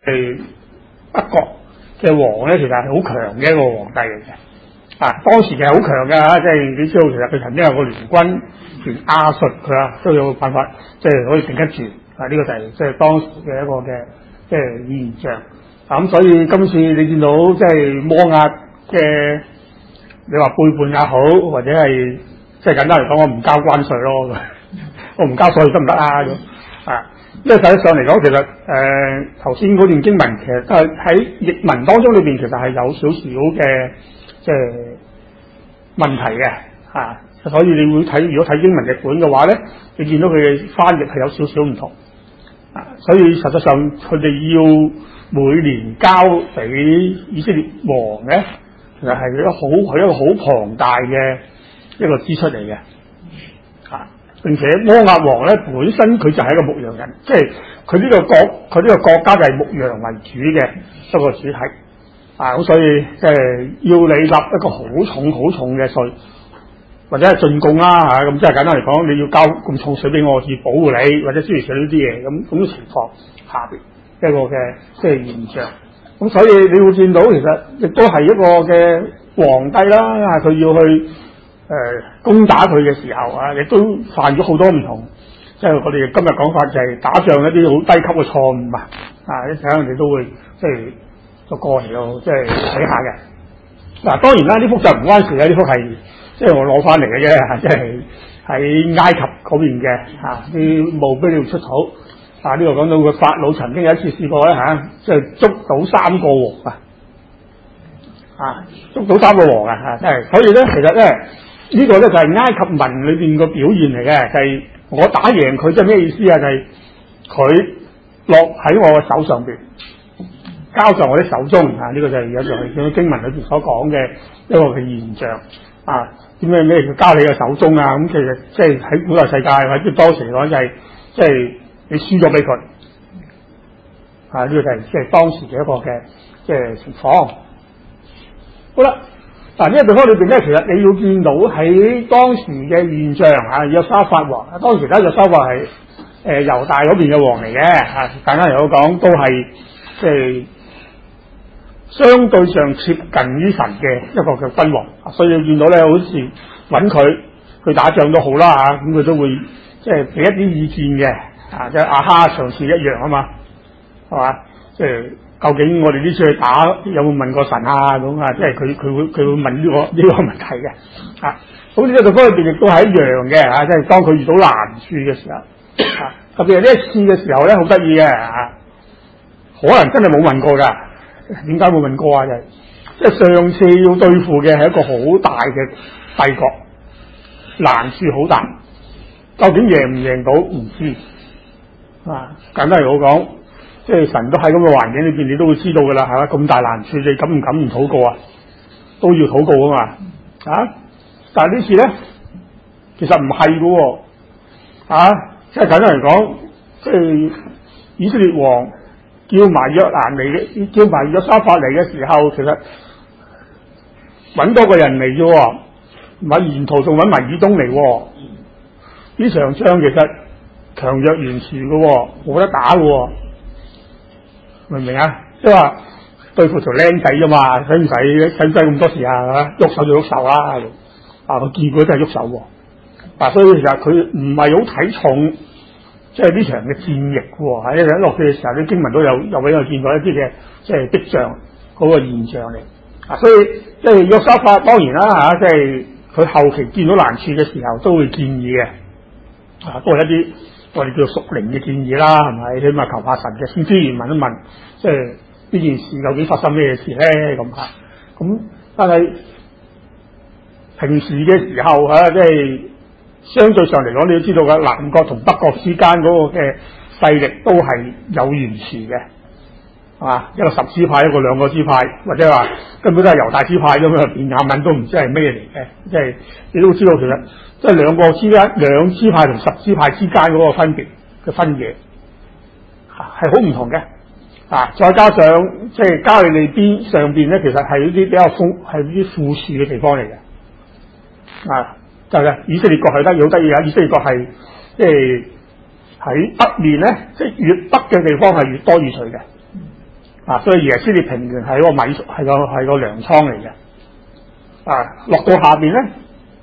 北國嘅王咧，其實係好強嘅一個皇帝嚟嘅。當時其實好強嘅嚇，即係你知道，其實佢曾經有個聯軍連亞述佢都有辦法，即係可以頂得住。呢個就係即係當時嘅一個嘅即係現象。咁所以今次你見到即係摩押嘅，你話背叛也好，或者係即係簡單嚟講，我唔交關稅咯，我唔交稅得唔得啊？咁因為實際上嚟講，其實頭先嗰段經文其實都係喺譯文當中裏邊，其實係有少少嘅即係問題嘅所以你會睇，如果睇英文譯本嘅話咧，你見到佢嘅翻譯係有少少唔同所以實際上佢哋要每年交俾以色列王咧，其實係一個好龐大嘅一個支出嚟嘅並且摩押王咧本身佢就係一個牧羊人，即係佢呢個國家就係牧羊為主嘅一個主體咁所以即係要你立一個好重嘅稅，或者係進貢啦咁即係簡單嚟講，你要交咁重稅俾我，以保護你，或者諸如此類呢啲嘢咁嘅情況下邊一個嘅即係現象。咁所以你會見到其實亦都係一個嘅皇帝啦，佢要去攻打佢嘅時候亦都犯咗好多唔同，即係我哋今日講法就係打仗一啲好低級嘅錯誤一陣我哋都會即係逐個嚟到即係睇下嘅。當然啦，呢幅就唔關事嘅，呢幅係即係我攞翻嚟嘅啫，即係喺埃及嗰邊嘅啲墓碑度出土呢個講到個法老曾經有一次試過咧即係捉到3個王捉到3個王即係所以咧，其實咧呢個咧就係埃及文裏邊個表現嚟嘅，就係我打贏佢，即係咩意思啊？就係佢落喺我嘅手上邊，交在我啲手中呢個就係有時喺經文裏邊所講嘅一個嘅現象點咩叫交你嘅手中咁其實即係喺古代世界或者當時嚟講就係即係你輸咗俾佢呢個就係即係當時嘅一個嘅即係情況。好啦，呢個地方裏邊咧，其實你要見到喺當時嘅現象約沙法王當時咧約沙法係猶大嗰邊嘅王嚟嘅簡單嚟講都係即係相對上接近於神嘅一個嘅君王所以你見到咧，好似揾佢去打仗都好啦咁佢都會即係俾一啲意見嘅即係亞哈上次一樣嘛係嘛，即係究竟我哋呢次去打有冇問過神咁即係佢會問呢個問題嘅咁呢個地方裏邊亦都係一樣嘅即係當佢遇到難處嘅時候特別係呢一次嘅時候咧，好得意嘅可能真係冇問過㗎。點解冇問過就係即係上次要對付嘅係一個好大嘅帝國，難處好大，究竟贏唔贏到唔知簡單嚟講，即係神都喺咁嘅環境裏邊，你都會知道㗎啦，係嘛？咁大難處，你敢唔敢唔禱告都要禱告啊嘛但係呢次咧，其實唔係㗎即係簡單嚟講，即係以色列王叫埋約蘭嚟嘅，叫埋約沙法嚟嘅時候，其實揾多個人嚟啫，唔係沿途仲揾埋以東嚟。呢場仗其實強弱懸殊嘅，冇得打嘅，明唔明即係話對付條僆仔啫嘛，使唔使咁多時喐手就喐手啦。佢見過真係喐手所以其實佢唔係好睇重。即係呢場嘅戰役喎，喺落去嘅時候，啲經文都有俾我見到一啲嘅即係跡象嗰個現象嚟所以即係約沙法當然啦即係佢後期見到難處嘅時候都會建議嘅都係一啲我哋叫屬靈嘅建議啦，係咪？起碼求下神嘅先知問一問，即係呢件事究竟發生咩事咧咁但係平時嘅時候即係。相對上嚟講，你都知道嘅，南國同北國之間嗰個嘅勢力都係有懸殊嘅，係嘛？一個10支派，一個2個支派，或者話根本都係猶大支派咁樣，便雅憫都唔知係咩嚟嘅，即係你都知道其實即係兩支派同10支派之間嗰個分別嘅分野係好唔同嘅再加上即係加利利邊上邊咧，其實係呢啲比較係呢啲富庶嘅地方嚟嘅就係以色列國係得好得意以色列國係即係喺北面咧，即係越北嘅地方係越多雨水嘅所以耶斯列平原係個係個糧倉嚟嘅。落到下邊咧，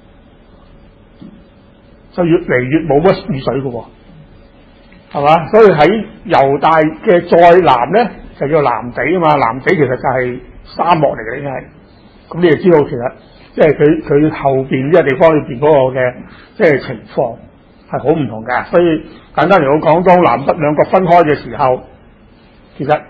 就越嚟越冇乜雨水嘅喎，係嘛？所以喺猶大嘅再南咧，就叫南地啊嘛。南地其實就係沙漠嚟嘅，應該係。咁你就知道其實即係佢後邊呢個地方裏邊嗰個嘅即係情況係好唔同嘅。所以簡單嚟講，當南北兩國分開嘅時候，其實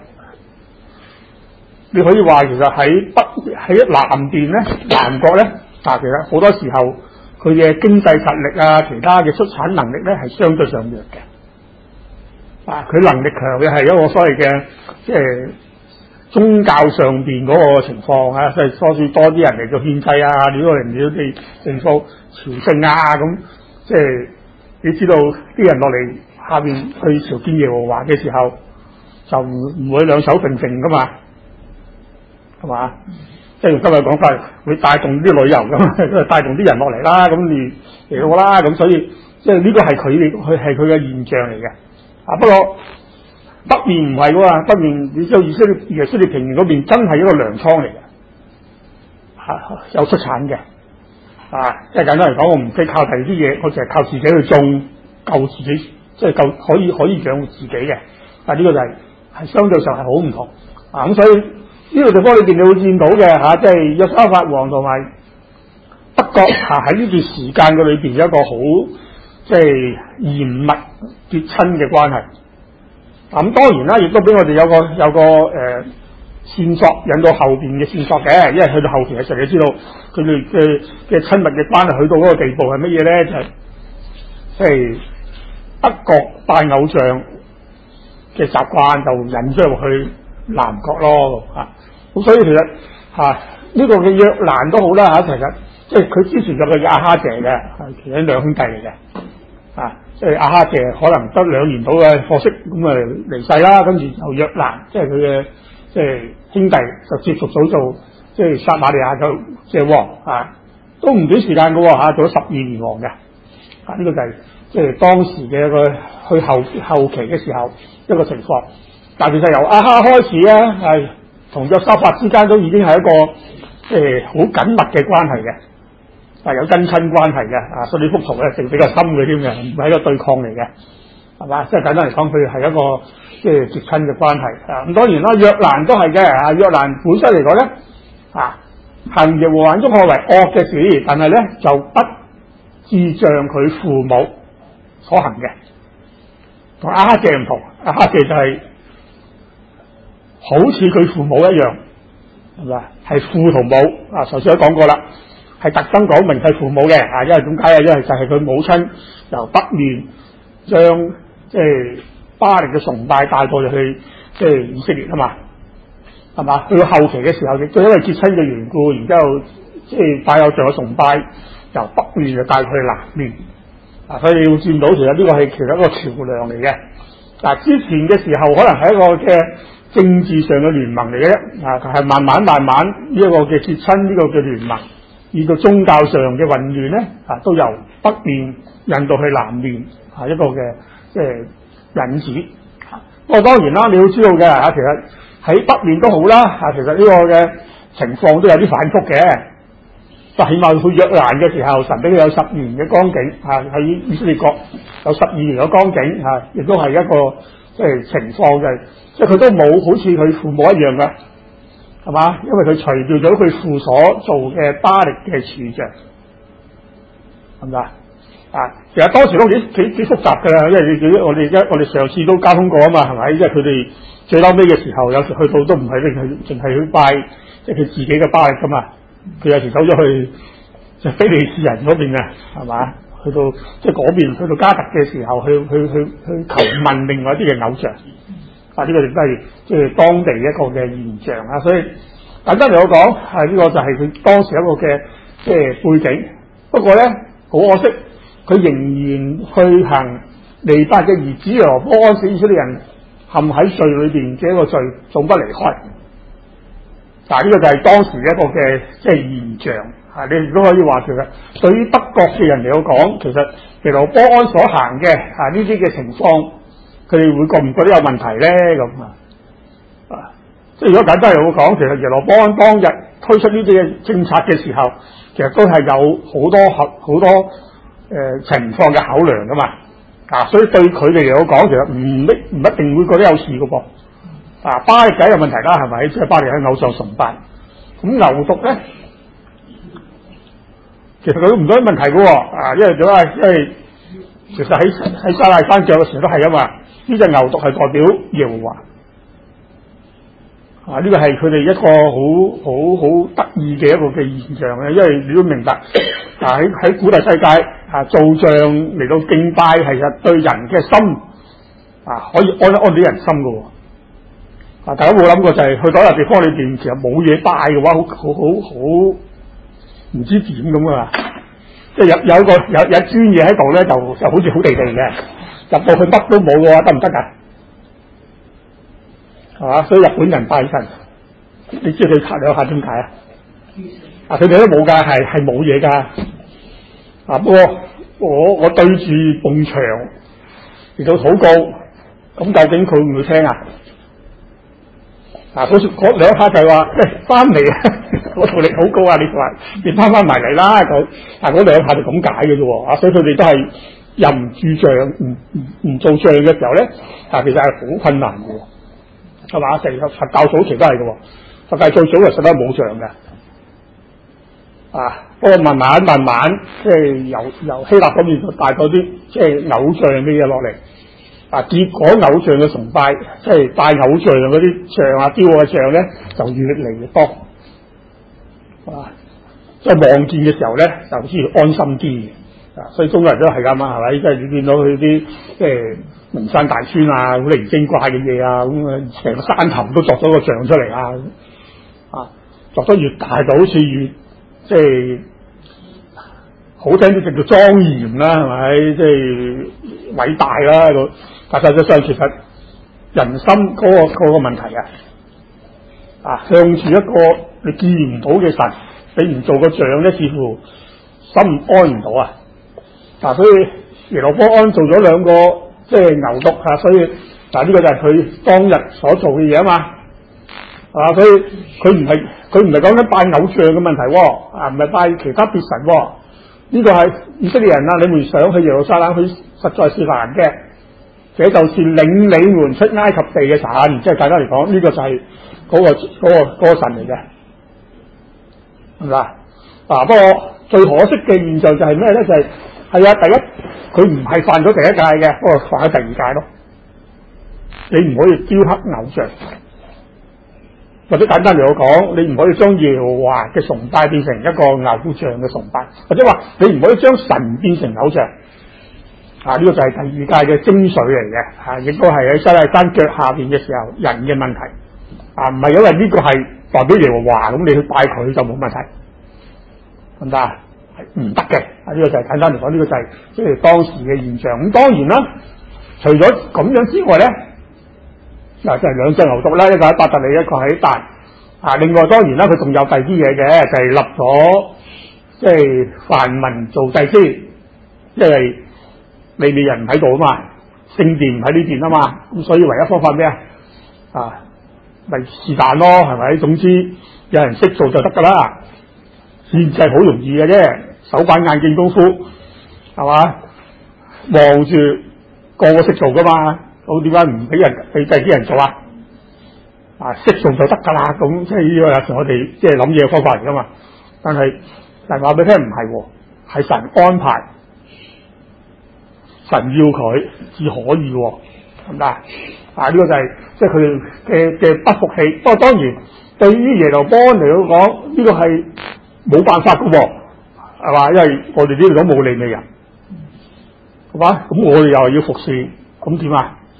你可以話其實喺南邊咧，南國咧，其實好多時候佢嘅經濟實力啊，其他嘅出產能力咧係相對上弱嘅。佢能力強嘅係一個所謂嘅即係宗教上邊嗰個情況啊，即係多啲人嚟做獻祭啊，呢個人哋啲政府朝聖啊，咁即係你知道啲人落嚟下邊去朝見耶和華嘅時候，就唔會兩手揈揈噶嘛。係嘛？即係用今日講法，會帶動啲旅遊咁，帶動啲人落嚟啦，咁你嚟到啦，咁所以即係呢個係佢嘅現象嚟嘅。不過北面唔係喎，北面你知道耶斯列平原嗰邊真係一個糧倉嚟嘅，有出產嘅。即係簡單嚟講，我唔使靠第二啲嘢，我淨係靠自己去種，夠自己，即係夠可以養活自己嘅。呢個就係相對上係好唔同。咁所以呢個地方裏邊你會見到嘅即係約沙法王同埋北國喺呢段時間嘅裏邊有一個好即係嚴密結親嘅關係。咁當然啦，亦都俾我哋有個線索引到後邊嘅線索嘅，因為去到後期嘅時候，你知道佢哋嘅親密嘅關係去到嗰個地步係乜嘢咧？就係即係北國拜偶像嘅習慣就引咗入去南國咯。咁所以其實呢個嘅約蘭都好啦其實即係佢之前有個亞哈謝嘅，其實兩兄弟嚟嘅。即係亞哈謝可能得2年到嘅貨息，咁啊離世啦，跟住就約蘭，即係佢嘅即係兄弟就接續咗做即係撒瑪利亞嘅即係王都唔短時間嘅喎做咗12年王嘅。呢個就係即係當時嘅一個去後期嘅時候一個情況。但其實由亞哈開始咧，同約沙法之間都已經係一個即係好緊密嘅關係嘅。有真親關係嘅，所以呢幅圖咧就比較深嘅添嘅，唔係一個對抗嚟嘅，係嘛？即係簡單嚟講，佢係一個即係結親嘅關係。咁當然啦，約蘭都係嘅。約蘭本身嚟講咧，行耶和華眼中看為惡嘅事，但係咧就不至像佢父母所行嘅。同亞哈謝唔同，亞哈謝就係好似佢父母一樣，係咪？係父同母頭先都講過啦。係特登講明係父母嘅，因為點解因為就係佢母親由北面將即係巴力嘅崇拜帶過去即係以色列啊嘛，係嘛？去到後期嘅時候，亦都因為結親嘅緣故，然之後即係拜偶像嘅崇拜由北面就帶佢去南面。所以你會見到其實呢個係其實一個橋梁嚟嘅。之前嘅時候可能係一個嘅政治上嘅聯盟嚟嘅啫，係慢慢呢一個嘅結親呢個嘅聯盟。以到宗教上嘅混亂咧，都由北面引到去南面，一個嘅即係引子。不過當然啦，你要知道嘅其實喺北面都好啦，其實呢個嘅情況都有啲反覆嘅。就起碼去約蘭嘅時候，神俾佢有10年嘅光景，喺以色列國有12年嘅光景，亦都係一個即係情況嘅，即係佢都冇好似佢父母一樣嘅。係嘛？因為佢除掉咗佢父所做嘅巴力嘅柱像，係咪其實當時都幾複雜㗎啦，因為我哋上次都交通過啊嘛，係咪？因為佢哋最嬲尾嘅時候，有時去到都唔係淨係去拜即係佢自己嘅巴力㗎嘛，佢有時走咗去就非利士人嗰邊啊，係嘛？去到即係嗰邊去到加特嘅時候，去求問另外一啲嘅偶像。呢個亦都係即係當地一個嘅現象所以簡單嚟講，呢個就係佢當時一個嘅即係背景。不過咧，好可惜，佢仍然去行尼八嘅兒子耶羅波安使以色列人陷喺罪裏邊嘅一個罪，總不離開。呢個就係當時一個嘅即係現象。你亦都可以話其實對於北國嘅人嚟講，其實耶羅波安所行嘅呢啲嘅情況。佢哋會覺唔覺得有問題咧？咁如果簡單嚟講，其實耶羅波安當日推出呢啲嘅政策嘅時候，其實都係有好多情況嘅考量噶嘛。所以對佢哋嚟講，其實唔一定會覺得有事噶噃。巴力梗有問題啦，係咪？即係巴力係偶像崇拜。咁牛犢咧，其實佢都唔多問題噶喎。因為點啊？因為其實喺西奈山腳嘅時候都係啊嘛。呢隻牛犢係代表耶和華。呢個係佢哋一個好得意嘅一個嘅現象咧，因為你都明白喺古代世界造像嚟到敬拜，其實對人嘅心可以安到人心嘅。大家冇諗過就係去到一個地方裏邊，其實冇嘢拜嘅話，好唔知點咁啊！即係有一磚嘢喺度咧，就好似好地地嘅，入到去乜都冇嘅話，得唔得㗎？係嘛？所以日本人拜神，你知佢拆兩下點解啊？佢哋都冇㗎，係冇嘢㗎。不過我對住埲牆嚟到禱告，咁究竟佢會唔會聽啊？嗰兩下就係話，翻嚟啊！我同你禱告啊！你翻埋嚟啦！但嗰兩下就咁解嘅啫喎。所以佢哋都係又唔鑄像，唔做像嘅時候咧，其實係好困難嘅。係嘛？成個佛教早期都係嘅，佛教最早係實在冇像嘅。不過慢慢，即係由希臘嗰邊帶咗啲即係偶像嘅嘢落嚟。結果偶像嘅崇拜，即係拜偶像嗰啲像雕嘅像咧，就越嚟越多。即係望見嘅時候咧，就好似安心啲。所以中國人都係咁啊，係咪？即係你見到佢啲即係名山大川好靈精怪嘅嘢咁成個山頭都作咗個像出嚟作得越大就好似越即係好聽啲就叫莊嚴啦，係咪？即係偉大啦。但實際上其實人心嗰個問題向住一個你見唔到嘅神，你唔做個像咧，似乎心安唔到所以耶羅波安做咗兩個即係牛犢所以呢個就係佢當日所做嘅嘢啊嘛。所以佢唔係講緊拜偶像嘅問題唔係拜其他別神呢個係以色列人你們想去耶路撒冷去，實在是難嘅。這就是領你們出埃及地嘅神，即係大家嚟講，呢個就係嗰個神嚟嘅，係咪不過最可惜嘅現象就係咩咧？就係第一佢唔係犯咗第一誡嘅，不過犯咗第二誡咯。你唔可以雕刻偶像，或者簡單嚟講，你唔可以將耶和華嘅崇拜變成一個偶像嘅崇拜，或者話你唔可以將神變成偶像。呢個就係第二誡嘅精髓嚟嘅，亦都係喺西奈山腳下邊嘅時候人嘅問題，唔係因為呢個係代表耶和華，咁你去拜佢就冇問題，得唔得啊？係唔得嘅。呢個就係簡單嚟講，呢個就係即係當時嘅現象。咁當然啦，除咗咁樣之外咧，就係兩隻牛犢啦，一個喺伯特利，一個喺但。另外當然啦，佢仲有第二啲嘢嘅，就係立咗即係凡民做祭司，因為利未人唔喺度啊嘛，聖殿唔喺呢邊啊嘛，咁所以唯一方法咩咪是但咯，係咪？總之有人識做就得噶啦，獻祭好容易嘅啫，手板眼見功夫，係嘛？望住個個識做噶嘛，咁點解唔俾祭司人做識做就得噶啦，咁即係呢個有時我哋即係諗嘢嘅方法嚟噶嘛。但係話俾你聽唔係，係神安排。神要佢至可以，係咪呢個就係即係佢哋嘅不服氣。不過當然，對於耶羅波安嚟講，呢個係冇辦法㗎，係嘛？因為我哋呢度都冇利未人，係嘛？咁我哋又係要服侍，咁點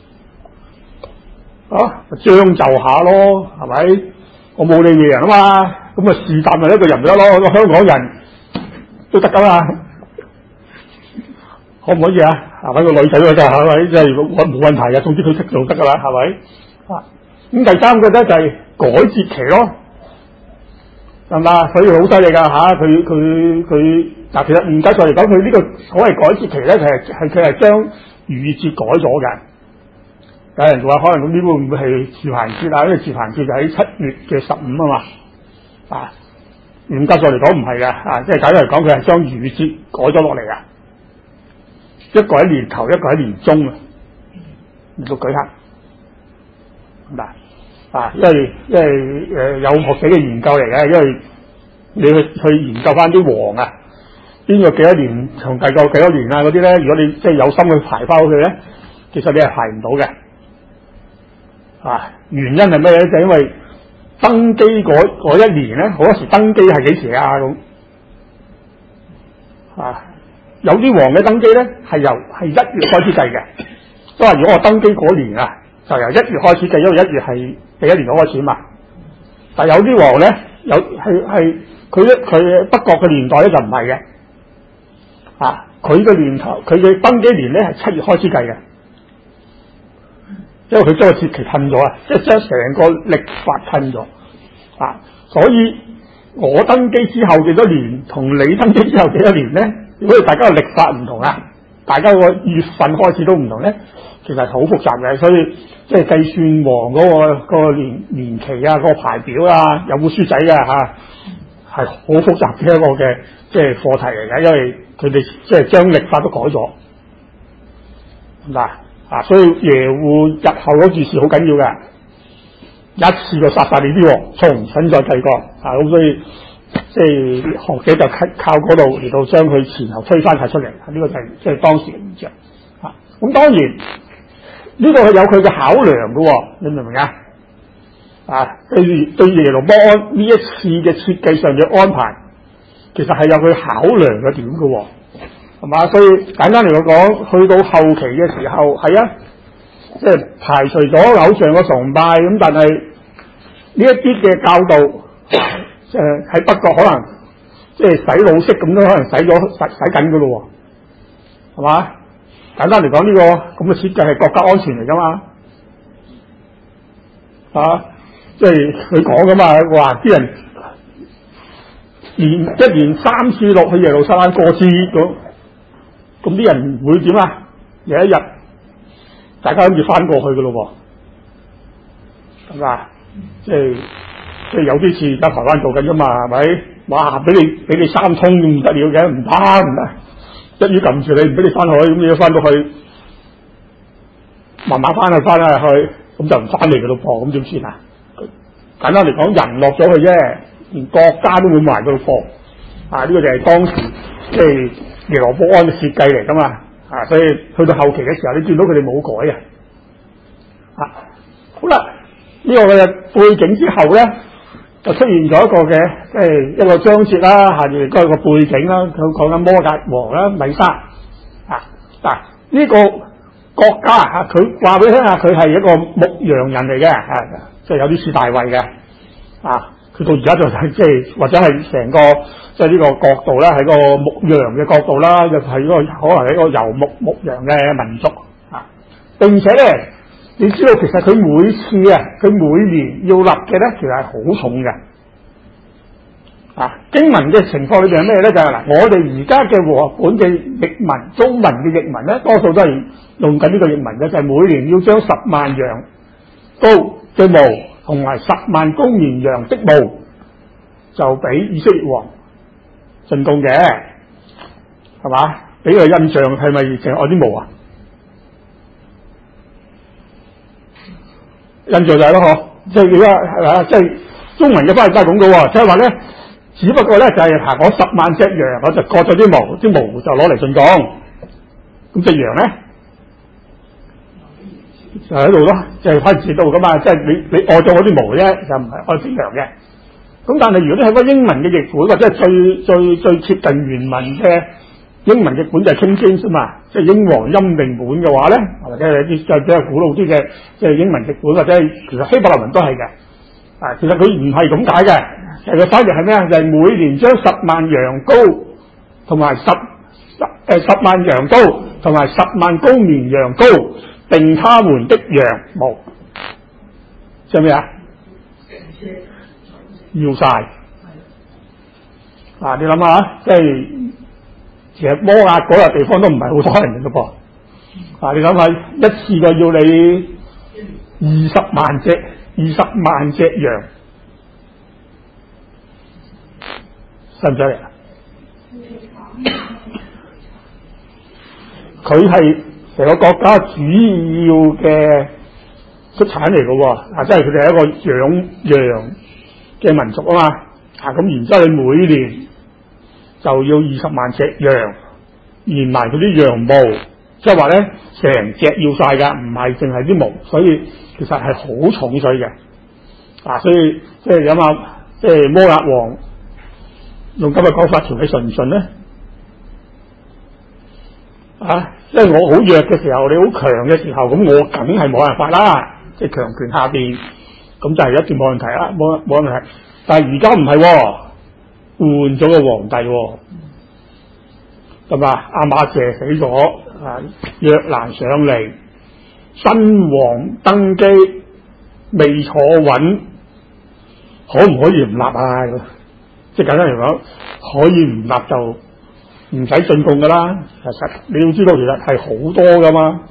將就下咯，係咪？我冇利未人啊嘛，咁是但咪一個人咪得咯，個香港人都得噶嘛。可唔可以揾個女仔就係咪？即係冇問題嘅，總之佢識做得噶啦，係咪？咁第三個咧就係改節期咯，係嘛？所以好犀利噶佢嗱，其實唔計錯嚟講，佢呢個所謂改節期咧，佢係將逾越節改咗嘅。 有人話可能咁呢會唔會係住棚節啊？因為住棚節就喺7月嘅15啊嘛，啊，嚴格上嚟講唔係嘅，啊，即係簡單嚟講，佢係將逾節改咗落嚟啊，一個喺年頭，一個喺年中啊，嚟到舉行，嗱，啊，因為有學者嘅研究嚟嘅，因為你去研究翻啲王啊，邊個幾多年從第個幾多年啊嗰啲咧，如果你即係有心去排翻去咧，其實你係排唔到嘅。啊，原因係咩咧？就因為登基嗰一年咧，好多時登基係幾時啊？咁啊，有啲王嘅登基咧係1月開始計嘅，都話如果我登基嗰年啊，就由1月開始計，因為1月係第一年嘅開始嘛。但有啲王咧，係佢北國嘅年代咧就唔係嘅，啊，佢嘅年頭佢嘅登基年咧係7月開始計嘅。因為佢將個節期褪咗啊，即係將成個曆法褪咗啊，所以我登基之後幾多年，同你登基之後幾多年咧？如果大家嘅曆法唔同啊，大家個月份開始都唔同咧，其實係好複雜嘅。所以即係計算王嗰個年期啊，個排表啊，有本書仔嘅嚇，係好複雜嘅一個嘅即係課題嚟嘅，因為佢哋即係將曆法都改咗嗱。啊，所以耶戶日後嗰件事好緊要嘅，一次過殺晒你啲王，重新再計過啊，咁所以即係學者就靠嗰度嚟到將佢前後推翻晒出嚟，呢個就係即係當時嘅現象啊。咁當然呢個係有佢嘅考量嘅，你明唔明啊？啊，對耶羅波安呢一次嘅設計上嘅安排，其實係有佢考量嘅點嘅。係嘛？所以簡單嚟講，去到後期嘅時候，係啊，即係排除咗偶像嘅崇拜咁，但係呢一啲嘅教導，喺北國可能即係洗腦式咁都可能洗緊㗎咯，係嘛？簡單嚟講，呢個咁嘅設計係國家安全嚟㗎嘛，啊，即係佢講㗎嘛，話啲人一年3次落去耶路撒冷過節咁啲人會點啊？有一日大家諗住翻過去嘅咯喎，係嘛？即係有啲似而家台灣做緊啫嘛，係咪？哇！俾你3通唔得了嘅，唔得，一於撳住你唔俾你翻去，咁你要翻到去慢慢翻去，咁就唔翻嚟嘅咯噃，咁點算啊？簡單嚟講，人落咗去啫，連國家都會埋到貨啊！呢個就係當時即係耶羅波安嘅設計嚟噶嘛，啊，所以去到後期嘅時候，你見到佢哋冇改啊，好啦，呢個嘅背景之後咧，就出現咗一個嘅即係一個章節啦，下邊嗰個背景啦，佢講緊摩押王啦，米沙啊，嗱呢個國家啊，佢話俾你聽下，佢係一個牧羊人嚟嘅，即係有啲似大衛嘅啊。佢到而家就即係或者係成個即係呢個角度咧，喺個牧羊嘅角度啦，就係個可能係一個遊牧羊嘅民族啊。並且咧，你知道其實佢每次啊，佢每年要立嘅咧，其實係好重嘅啊。經文嘅情況裏邊係咩咧？就係嗱，我哋而家嘅和合本嘅譯文，中文嘅譯文咧，多數都係用緊呢個譯文嘅，就係每年要將10萬羊羔嘅毛同埋10萬公綿羊的毛，就俾以色列王進貢嘅，係嘛？俾個印象係咪淨係愛啲毛啊？印象就係咯，嗬，即係而家係嘛？即係中文嘅翻譯都係咁嘅，即係話咧，只不過咧就係行我10萬隻羊，我就割咗啲毛，啲毛就攞嚟進貢，咁隻羊咧？就喺度咯，就係翻字度噶嘛，即係你愛咗我啲毛啫，就唔係愛隻羊嘅。咁但係如果你係個英文嘅譯本，或者係最貼近原文嘅英文譯本就係 King James 嘛，即係英皇欽定本嘅話咧，或者係啲比較古老啲嘅即係英文譯本，或者係其實希伯來文都係嘅。啊，其實佢唔係咁解嘅，其實反而係咩啊？就係每年將10萬羊羔同埋10萬羊羔同埋10萬公綿羊羔，定他們的羊毛，即係咩啊？要晒啊！你諗下，即係其實摩押嗰個地方都唔係好多人嘅噃。啊，你諗下，一次過要你 20萬隻羊，使唔使嚟啊？佢係成個國家主要嘅出產嚟嘅喎，即係佢哋係一個養羊嘅民族啊嘛，咁然之後你每年就要20萬隻羊，連埋嗰啲羊毛，即係話咧成隻要晒㗎，唔係淨係啲毛，所以其實係好重水嘅，所以即係諗下，即係摩押王用今日講法條，你信唔信咧？即係我好弱嘅時候，你好強嘅時候，咁我梗係冇辦法啦，即係強權下邊，咁就係一定冇問題啦，冇問題。但係而家唔係，換咗個皇帝，係嘛？亞瑪謝死咗，約蘭上嚟，新王登基，未坐穩，可唔可以唔立啊？即係簡單嚟講，可以唔立就唔使進貢噶啦。其實你要知道，其實係好多噶嘛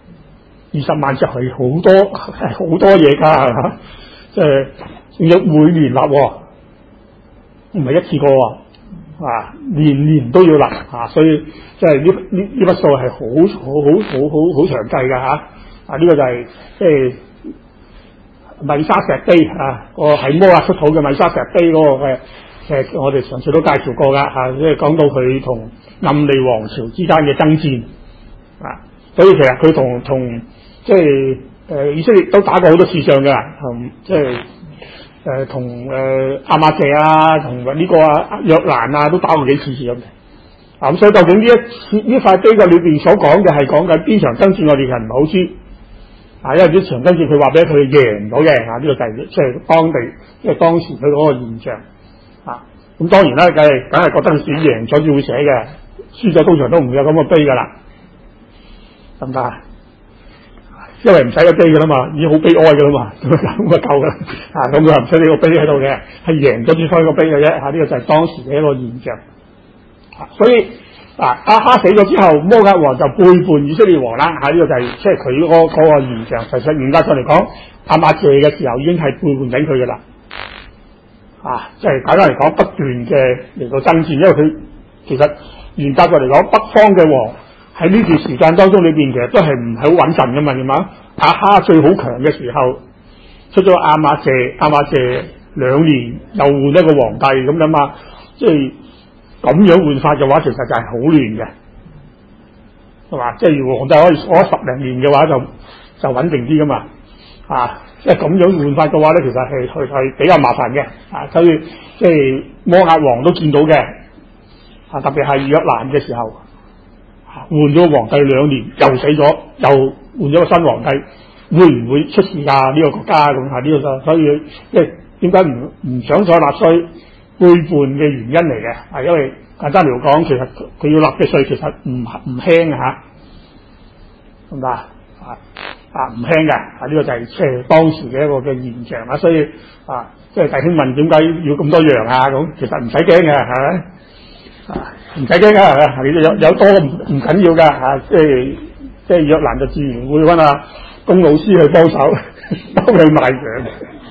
，20萬隻係好多，係好多嘢噶，係嘛？即係仲要每年立，唔係一次過，年年都要立，所以即係呢筆數係好長計噶吓。呢個就係即係米沙石碑個喺摩押出土嘅米沙石碑嗰個嘅。我哋上次都介紹過噶即係講到佢同暗利王朝之間嘅爭戰，所以其實佢同即係以色列都打過好多次仗嘅，即係同亞瑪謝同呢個約蘭都打過幾次咁。咁所以究竟呢塊碑嘅裏邊所講嘅係講緊邊場爭戰，我哋係唔係好知，因為呢場爭戰佢話俾佢贏咗嘅，呢個就係即係當地即係當時佢嗰個現象。咁當然啦，梗係覺得佢贏咗先會寫嘅，輸咗通常都唔會有咁嘅碑噶啦，得唔得？因為唔使個碑噶啦嘛，已經好悲哀噶啦嘛，咁就夠噶啦，咁佢唔使呢個碑喺度嘅，係贏咗先開個碑嘅啫，呢個就係當時嘅一個現象。所以亞哈死咗之後，摩押王就背叛以色列王啦，呢個就係即係佢嗰個現象。其實嚴格上嚟講，亞瑪謝嘅時候已經係背叛緊佢噶啦。即係簡單嚟講，不斷嘅嚟到爭戰，因為佢其實嚴格上嚟講，北方嘅王喺呢段時間當中裏邊，其實都係唔係好穩陣嘅嘛，係嘛？亞哈最好強嘅時候出咗亞瑪謝2年又換一個皇帝咁樣嘛，即係咁樣換法嘅話，其實就係好亂嘅，係嘛？即係如果皇帝可以坐10零年嘅話，就穩定啲噶嘛，即係咁樣換法嘅話咧，其實係比較麻煩嘅，所以即係摩押王都見到嘅，特別係約蘭嘅時候，換咗個皇帝2年又死咗，又換咗個新皇帝，會唔會出事㗎？呢個國家咁呢個就所以即係點解唔想再納稅背叛嘅原因嚟嘅，因為簡單嚟講，其實佢要納嘅稅其實唔輕嚇，係嘛？唔輕嘅，呢個就係即係當時嘅一個嘅現象啦。所以即係弟兄問點解要咁多羊咁，其實唔使驚嘅，係咪？唔使驚嘅，有多唔緊要嘅，即係約蘭就自然會揾公老師去幫手幫佢賣羊，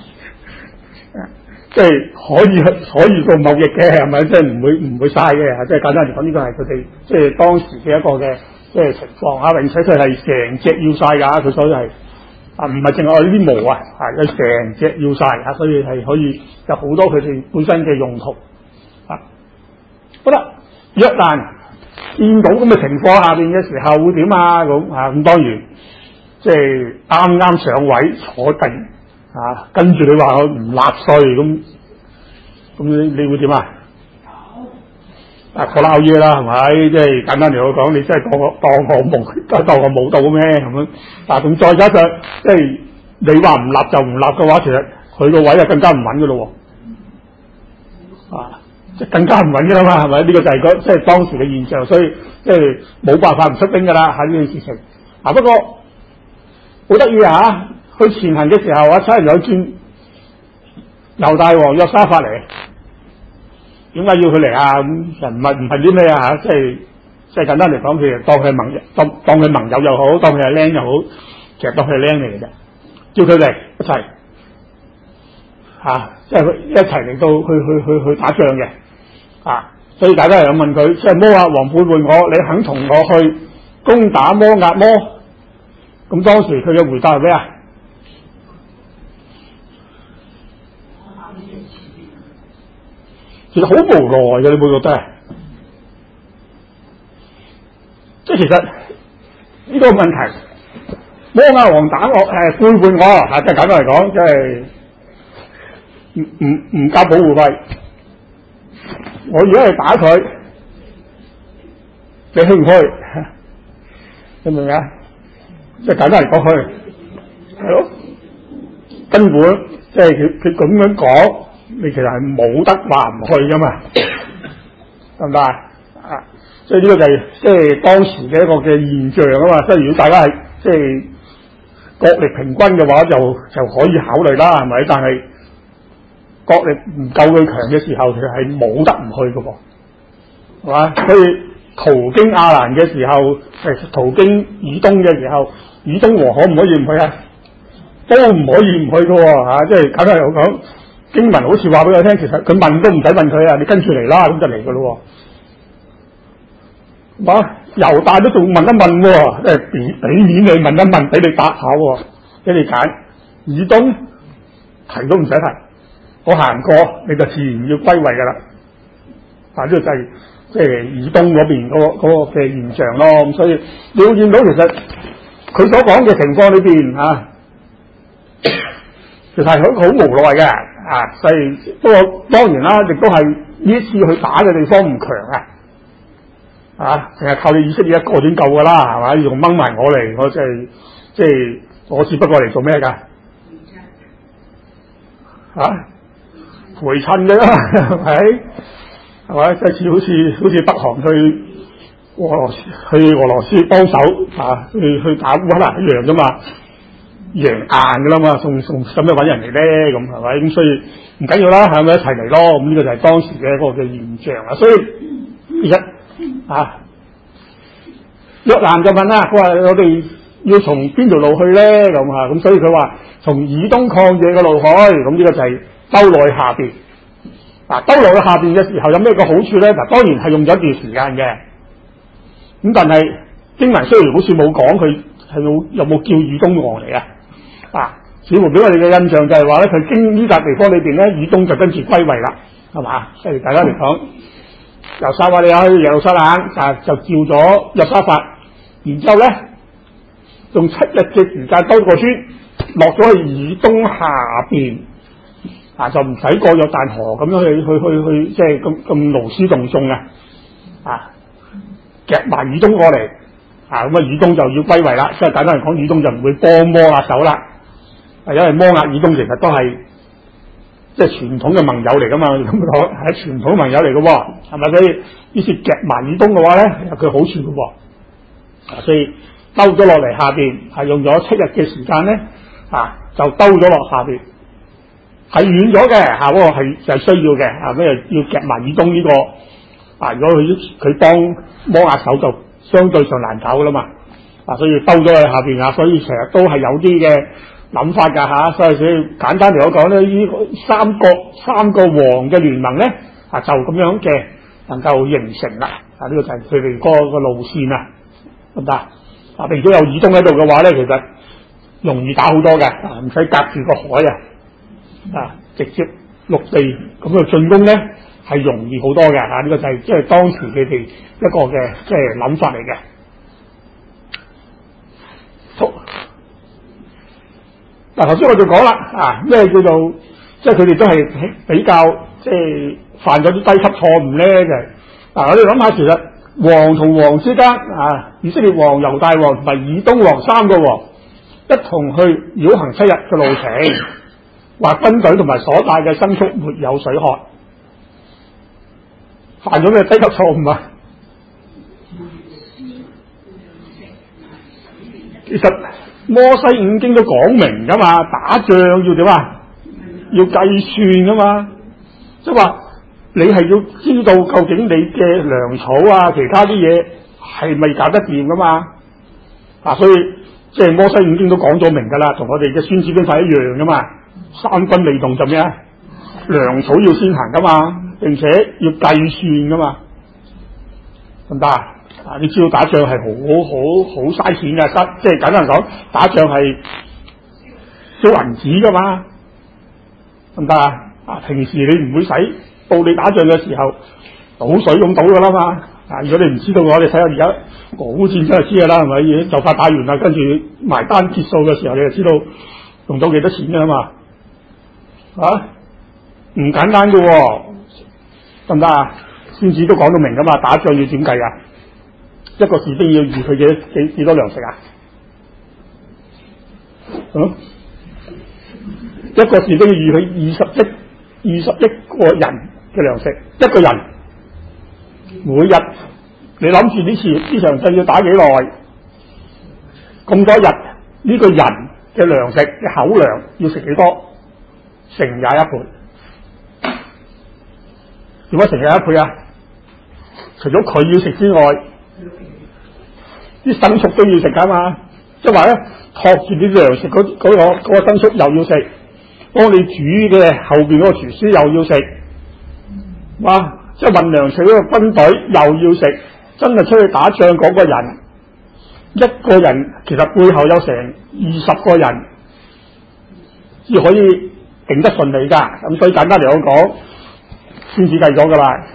即係可以做貿易嘅，係咪？即係唔會嘥嘅，即係簡單嚟講，呢個係佢哋即係當時嘅一個嘅。即係情況而且佢係成隻要晒㗎，佢所以係唔係淨係我呢啲毛有成隻要晒所以係可以有好多佢哋本身嘅用途好啦，約蘭見到咁嘅情況下邊嘅時候會點咁當然即係啱啱上位坐定跟住你話佢唔納稅咁你會點佢鬧嘢啦，係咪？即係簡單嚟講，你真係當我冇到咩咁樣？咁再加上即係你話唔立就唔立嘅話，其實佢個位就更加唔穩嘅咯，即係更加唔穩嘅啦嘛，係咪？呢個就係即係當時嘅現象，所以即係冇辦法唔出兵噶啦，喺呢件事情。不過好得意佢前行嘅時候差人有見猶大王約沙法嚟。點解要佢嚟咁？唔係啲咩即係簡單嚟講，譬如當佢盟友又好，當佢係僆又好，其實當佢係僆嚟嘅啫。 叫佢哋一齊即係一齊嚟到去打仗嘅所以大家又問佢，即係摩押王背叛我，你肯同我去攻打摩押麼？咁當時佢嘅回答係咩啊？其實好無奈嘅，你會覺得即係其實呢個問題，摩押王打我背叛我即係簡單嚟講，即係唔交保護費。我如果係打佢，你去唔去？你明唔明啊？即係簡單嚟講，去係咯，根本即係佢咁樣講，你其實係冇得話唔去噶嘛，得唔得即係呢個就係即係當時嘅一個嘅現象啊嘛。即係如果大家係即係國力平均嘅話，就可以考慮啦，係咪？但係國力唔夠佢強嘅時候，其實係冇得唔去㗎噃，係嘛？所以途經亞蘭嘅時候，途經以東嘅時候，以東王可唔可以唔去啊？都唔可以唔去㗎即係簡單嚟講，經文好似話俾我聽，其實佢問都唔使問佢你跟住嚟啦，咁就嚟㗎咯。猶大都仲問一問俾面你問一問，俾你答下俾你揀。以東提都唔使提，我行過你就自然要歸位㗎啦。呢個就係即係以東嗰邊嗰個嘅現象咯。咁所以你會見到其實佢所講嘅情況裏邊其實係好無奈嘅所以不過當然啦，亦都係呢一次去打嘅地方唔強淨係靠你以色列一個點夠㗎啦，係嘛？用掹埋我嚟，我即係我只不過嚟做咩㗎？陪襯嘅啦，係咪？係嘛？即係好似北韓去俄羅斯幫手去打烏克蘭一樣啫嘛，贏硬㗎啦嘛，仲使咩揾人嚟咧？咁係咪？咁所以唔緊要啦，係咪一齊嚟咯？咁呢個就係當時嘅一個嘅現象啦。所以其實約蘭就問啦，佢話我哋要從邊條路去咧？咁所以佢話從以東曠野嘅路去。咁呢個就係兜落去下邊。兜落去下邊嘅時候有咩個好處咧？當然係用咗一段時間嘅。咁但係經文雖然好似冇講佢係有冇叫以東王嚟似乎俾我哋嘅印象就係話咧，佢經呢笪地方裏邊咧，以東就跟住歸位啦，係嘛？即係大家嚟講，由撒瑪利亞去耶路撒冷就召咗約沙法，然之後咧用7日嘅時間兜個圈，落咗去以東下邊就唔使過約旦河咁樣去即係咁勞師動眾夾埋以東過嚟咁以東就要歸位啦。即係簡單嚟講，以東就唔會幫摩押手啦。因為摩押以東其實都係即係傳統嘅盟友嚟噶嘛，咁講係傳統盟友嚟嘅喎，係咪？所以於是夾埋以東嘅話咧，有佢好處嘅喎。所以兜咗落嚟下邊係用咗7日嘅時間咧，就兜咗落下邊係遠咗嘅嗰個係就係需要嘅咩要夾埋以東呢個如果佢幫摩押手就相對上難搞噶啦嘛所以兜咗去下邊所以成日都係有啲嘅諗法㗎所以簡單嚟講咧，呢三個王嘅聯盟咧就咁樣嘅能夠形成啦呢個就係佢哋嗰個路線得唔得如果有以東喺度嘅話咧，其實容易打好多嘅唔使隔住個海直接陸地咁樣進攻咧係容易好多嘅呢個就係即係當時佢哋一個嘅即係諗法嚟嘅。頭先我就講啦咩叫做即係佢哋都係比較即係犯咗啲低級錯誤咧，就係我哋諗下，其實王同王之間以色列王、猶大王同埋以東王3個王一同去繞行7日嘅路程，話軍隊同埋所帶嘅牲畜沒有水喝，犯咗咩低級錯誤其實摩西5經都講明噶嘛，打仗要點要計算噶嘛，即係話你係要知道究竟你嘅糧草其他啲嘢係咪搞得掂噶嘛所以即係摩西五經都講咗明噶啦，同我哋嘅孫子兵法一樣噶嘛。三軍未動就咩啊？糧草要先行噶嘛，並且要計算噶嘛，得唔得啊？你知道打仗係好嘥錢嘅，即係簡單嚟講，打仗係燒銀紙噶嘛，得唔得啊？平時你唔會使，到你打仗嘅時候倒水咁倒噶啦嘛。如果你唔知道嘅話，你睇下而家俄烏戰爭就知噶啦，係咪？已經就快打完啦，跟住埋單結數嘅時候，你就知道用到幾多錢噶啦嘛。唔簡單噶，得唔得啊？孫子都講到明噶嘛，打仗要點計啊？一個士兵要預佢幾多糧食啊？一個士兵要預佢20億個人嘅糧食，一個人每日你諗住呢場仗要打幾耐？咁多日呢個人嘅糧食嘅口糧要食幾多？乘21倍。點解乘21倍啊？除咗佢要食之外，啲牲畜都要食噶嘛。即係話咧，托住啲糧食嗰個牲畜又要食，幫你煮嘅後邊嗰個廚師又要食，哇！即係運糧食嗰個軍隊又要食，真係出去打仗嗰個人，一個人其實背後有成20個人，先可以頂得順利噶。咁所以簡單嚟講，孫子計咗噶啦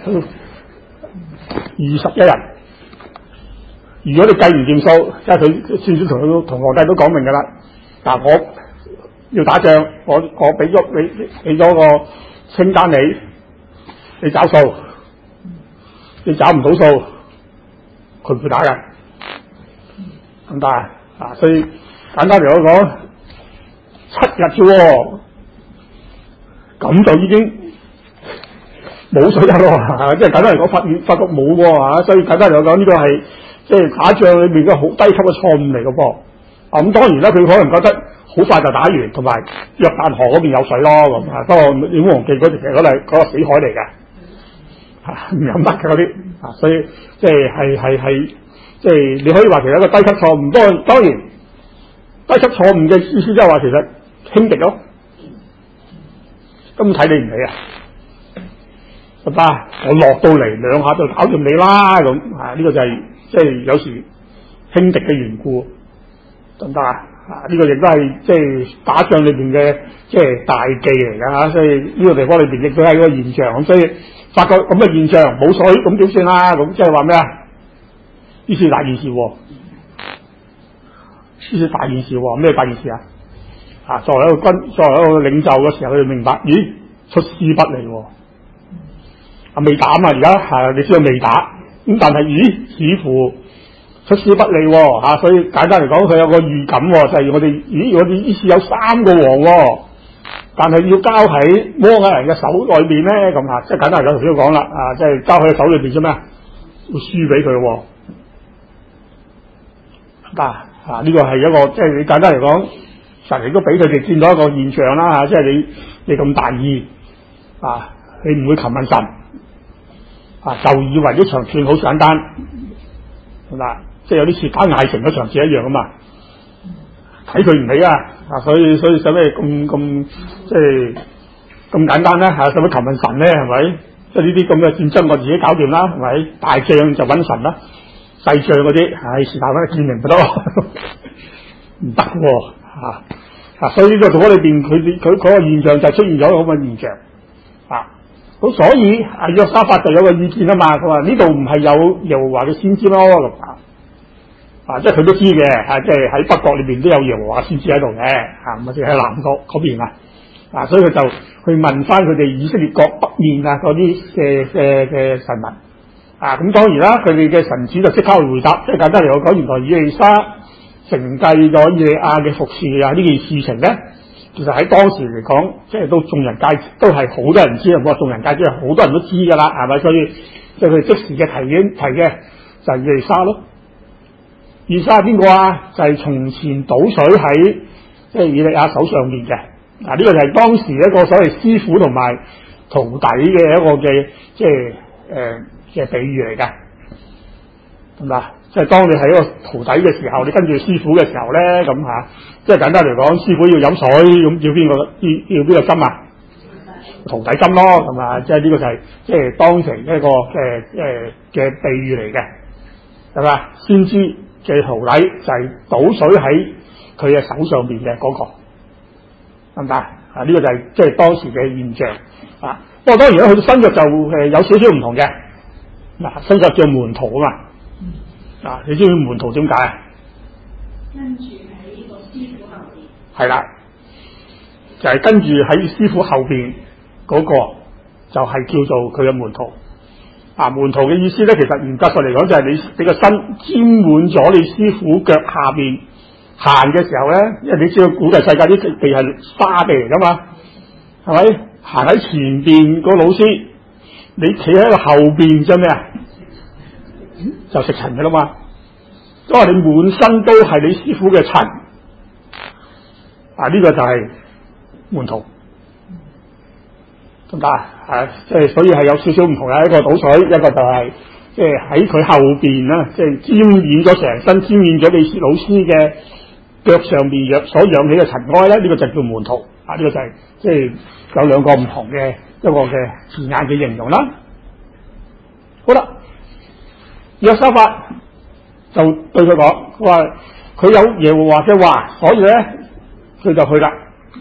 ，21人。如果你計唔掂數，即係佢孫子同皇帝都講明噶啦。嗱，我要打仗，我俾咗個清單你找數，你找唔到數，佢唔會打嘅，咁但係所以簡單嚟講，7日啫，咁就已經冇水得咯，即係簡單嚟講，發覺冇喎，所以簡單嚟講，呢個係即係打仗裏面嘅好低級嘅錯誤嚟嘅噃。咁當然啦，佢可能覺得好快就打完，同埋約旦河嗰邊有水咯咁。不過你唔好忘記嗰條其實嗰個死海嚟嘅，唔飲得嘅嗰啲。所以即係即係你可以話其實一個低級錯誤。不過當然低級錯誤嘅意思即係話其實輕敵咯，咁睇你唔起啊！得吧？我落到嚟2下就搞掂你啦咁。呢個就係即係有時輕敵嘅緣故。得唔得啊？呢個亦都係即係打仗裏邊嘅即係大忌嚟㗎嚇，所以呢個地方裏邊亦都係一個現象。咁所以發覺咁嘅現象冇水，咁點算啊？咁即係話咩啊？呢次大件事喎，呢次大件事喎，咩大件事啊？作為一個領袖嘅時候，佢就明白，咦，出師不利喎，未打嘛，而家你知道未打，咁但係咦，似乎出師不利喎，所以簡單嚟講，佢有個預感喎，就係我哋呢次有3個王，但係要交喺摩押人嘅手裏邊咧，咁即係簡單嚟講，頭先都講啦，即係交喺佢手裏邊啫咩？會輸俾佢喎。呢個係一個即係你簡單嚟講，神亦都俾佢哋見到一個現象啦，即係你咁大意你唔會求問神就以為呢場戰好簡單，係嘛？即係有啲似打艾城嗰場戰一樣啊嘛，睇佢唔起所以使咩咁即係咁簡單咧？使乜求問神咧？係咪？即係呢啲咁嘅戰爭我自己搞掂啦，係咪？大仗就揾神啦，細仗嗰啲是但揾個見明咪得咯，唔得喎所以呢個同我裏邊佢嗰個現象就出現咗咁嘅現象咁所以約沙法就有個意見啊嘛，佢話呢度唔係有耶和華嘅先知咯即係佢都知嘅即係喺北國裏邊都有耶和華先知喺度嘅唔係淨係南國嗰邊所以佢就去問翻佢哋以色列國北面嗰啲嘅神民咁當然啦，佢哋嘅神子就即刻去回答，即係簡單嚟講，原來以利沙承繼咗以利亞嘅服侍呢件事情咧，其實喺當時嚟講，即係都眾人皆都係好多人知，唔好話眾人皆知，好多人都知㗎啦，係咪？所以即係佢即時嘅提嘅就係以利沙咯。以利沙係邊個啊？就係從前倒水喺即係以利亞手上面嘅呢個就係當時一個所謂師傅同埋徒弟嘅一個嘅即係嘅比喻嚟㗎，係嘛？ 即係當你係一個徒弟嘅時候，你跟住師傅嘅時候咧，咁嚇，即係簡單嚟講，師傅要飲水，咁要邊個？要邊個斟啊？徒弟斟咯，係嘛？即係呢個就係即係當成一個嘅比喻嚟嘅，係嘛？先知嘅徒弟就係倒水喺佢嘅手上邊嘅嗰個，得唔得？啊，呢個就係即係當時嘅現象啊。不過當然咧，去到新約就有少少唔同嘅。嗱，新約叫門徒啊嘛。啊，你知唔知門徒點解啊？ 跟住喺呢個師傅後邊。係啦，就係跟住喺師傅後邊嗰個就係叫做佢嘅門徒。啊，門徒嘅意思咧，其實嚴格上嚟講就係你個身沾滿咗你師傅腳下邊行嘅時候咧，因為你知道古代世界啲地係沙地嚟噶嘛，係咪？行喺前邊個老師，你企喺個後邊啫咩啊？就食塵嘅啦嘛，因為你滿身都係你師傅嘅塵。啊，呢個就係門徒。得唔得啊？即係所以係有少少唔同嘅，一個倒水，一個就係即係喺佢後邊啦，即係沾染咗成身，沾染咗你老師嘅腳上邊所揚起嘅塵埃咧，呢個就叫門徒。啊，呢個就係即係有兩個唔同嘅一個嘅字眼嘅形容啦。好啦，約沙法就對佢講，佢話佢有耶和華嘅話，所以咧佢就去啦。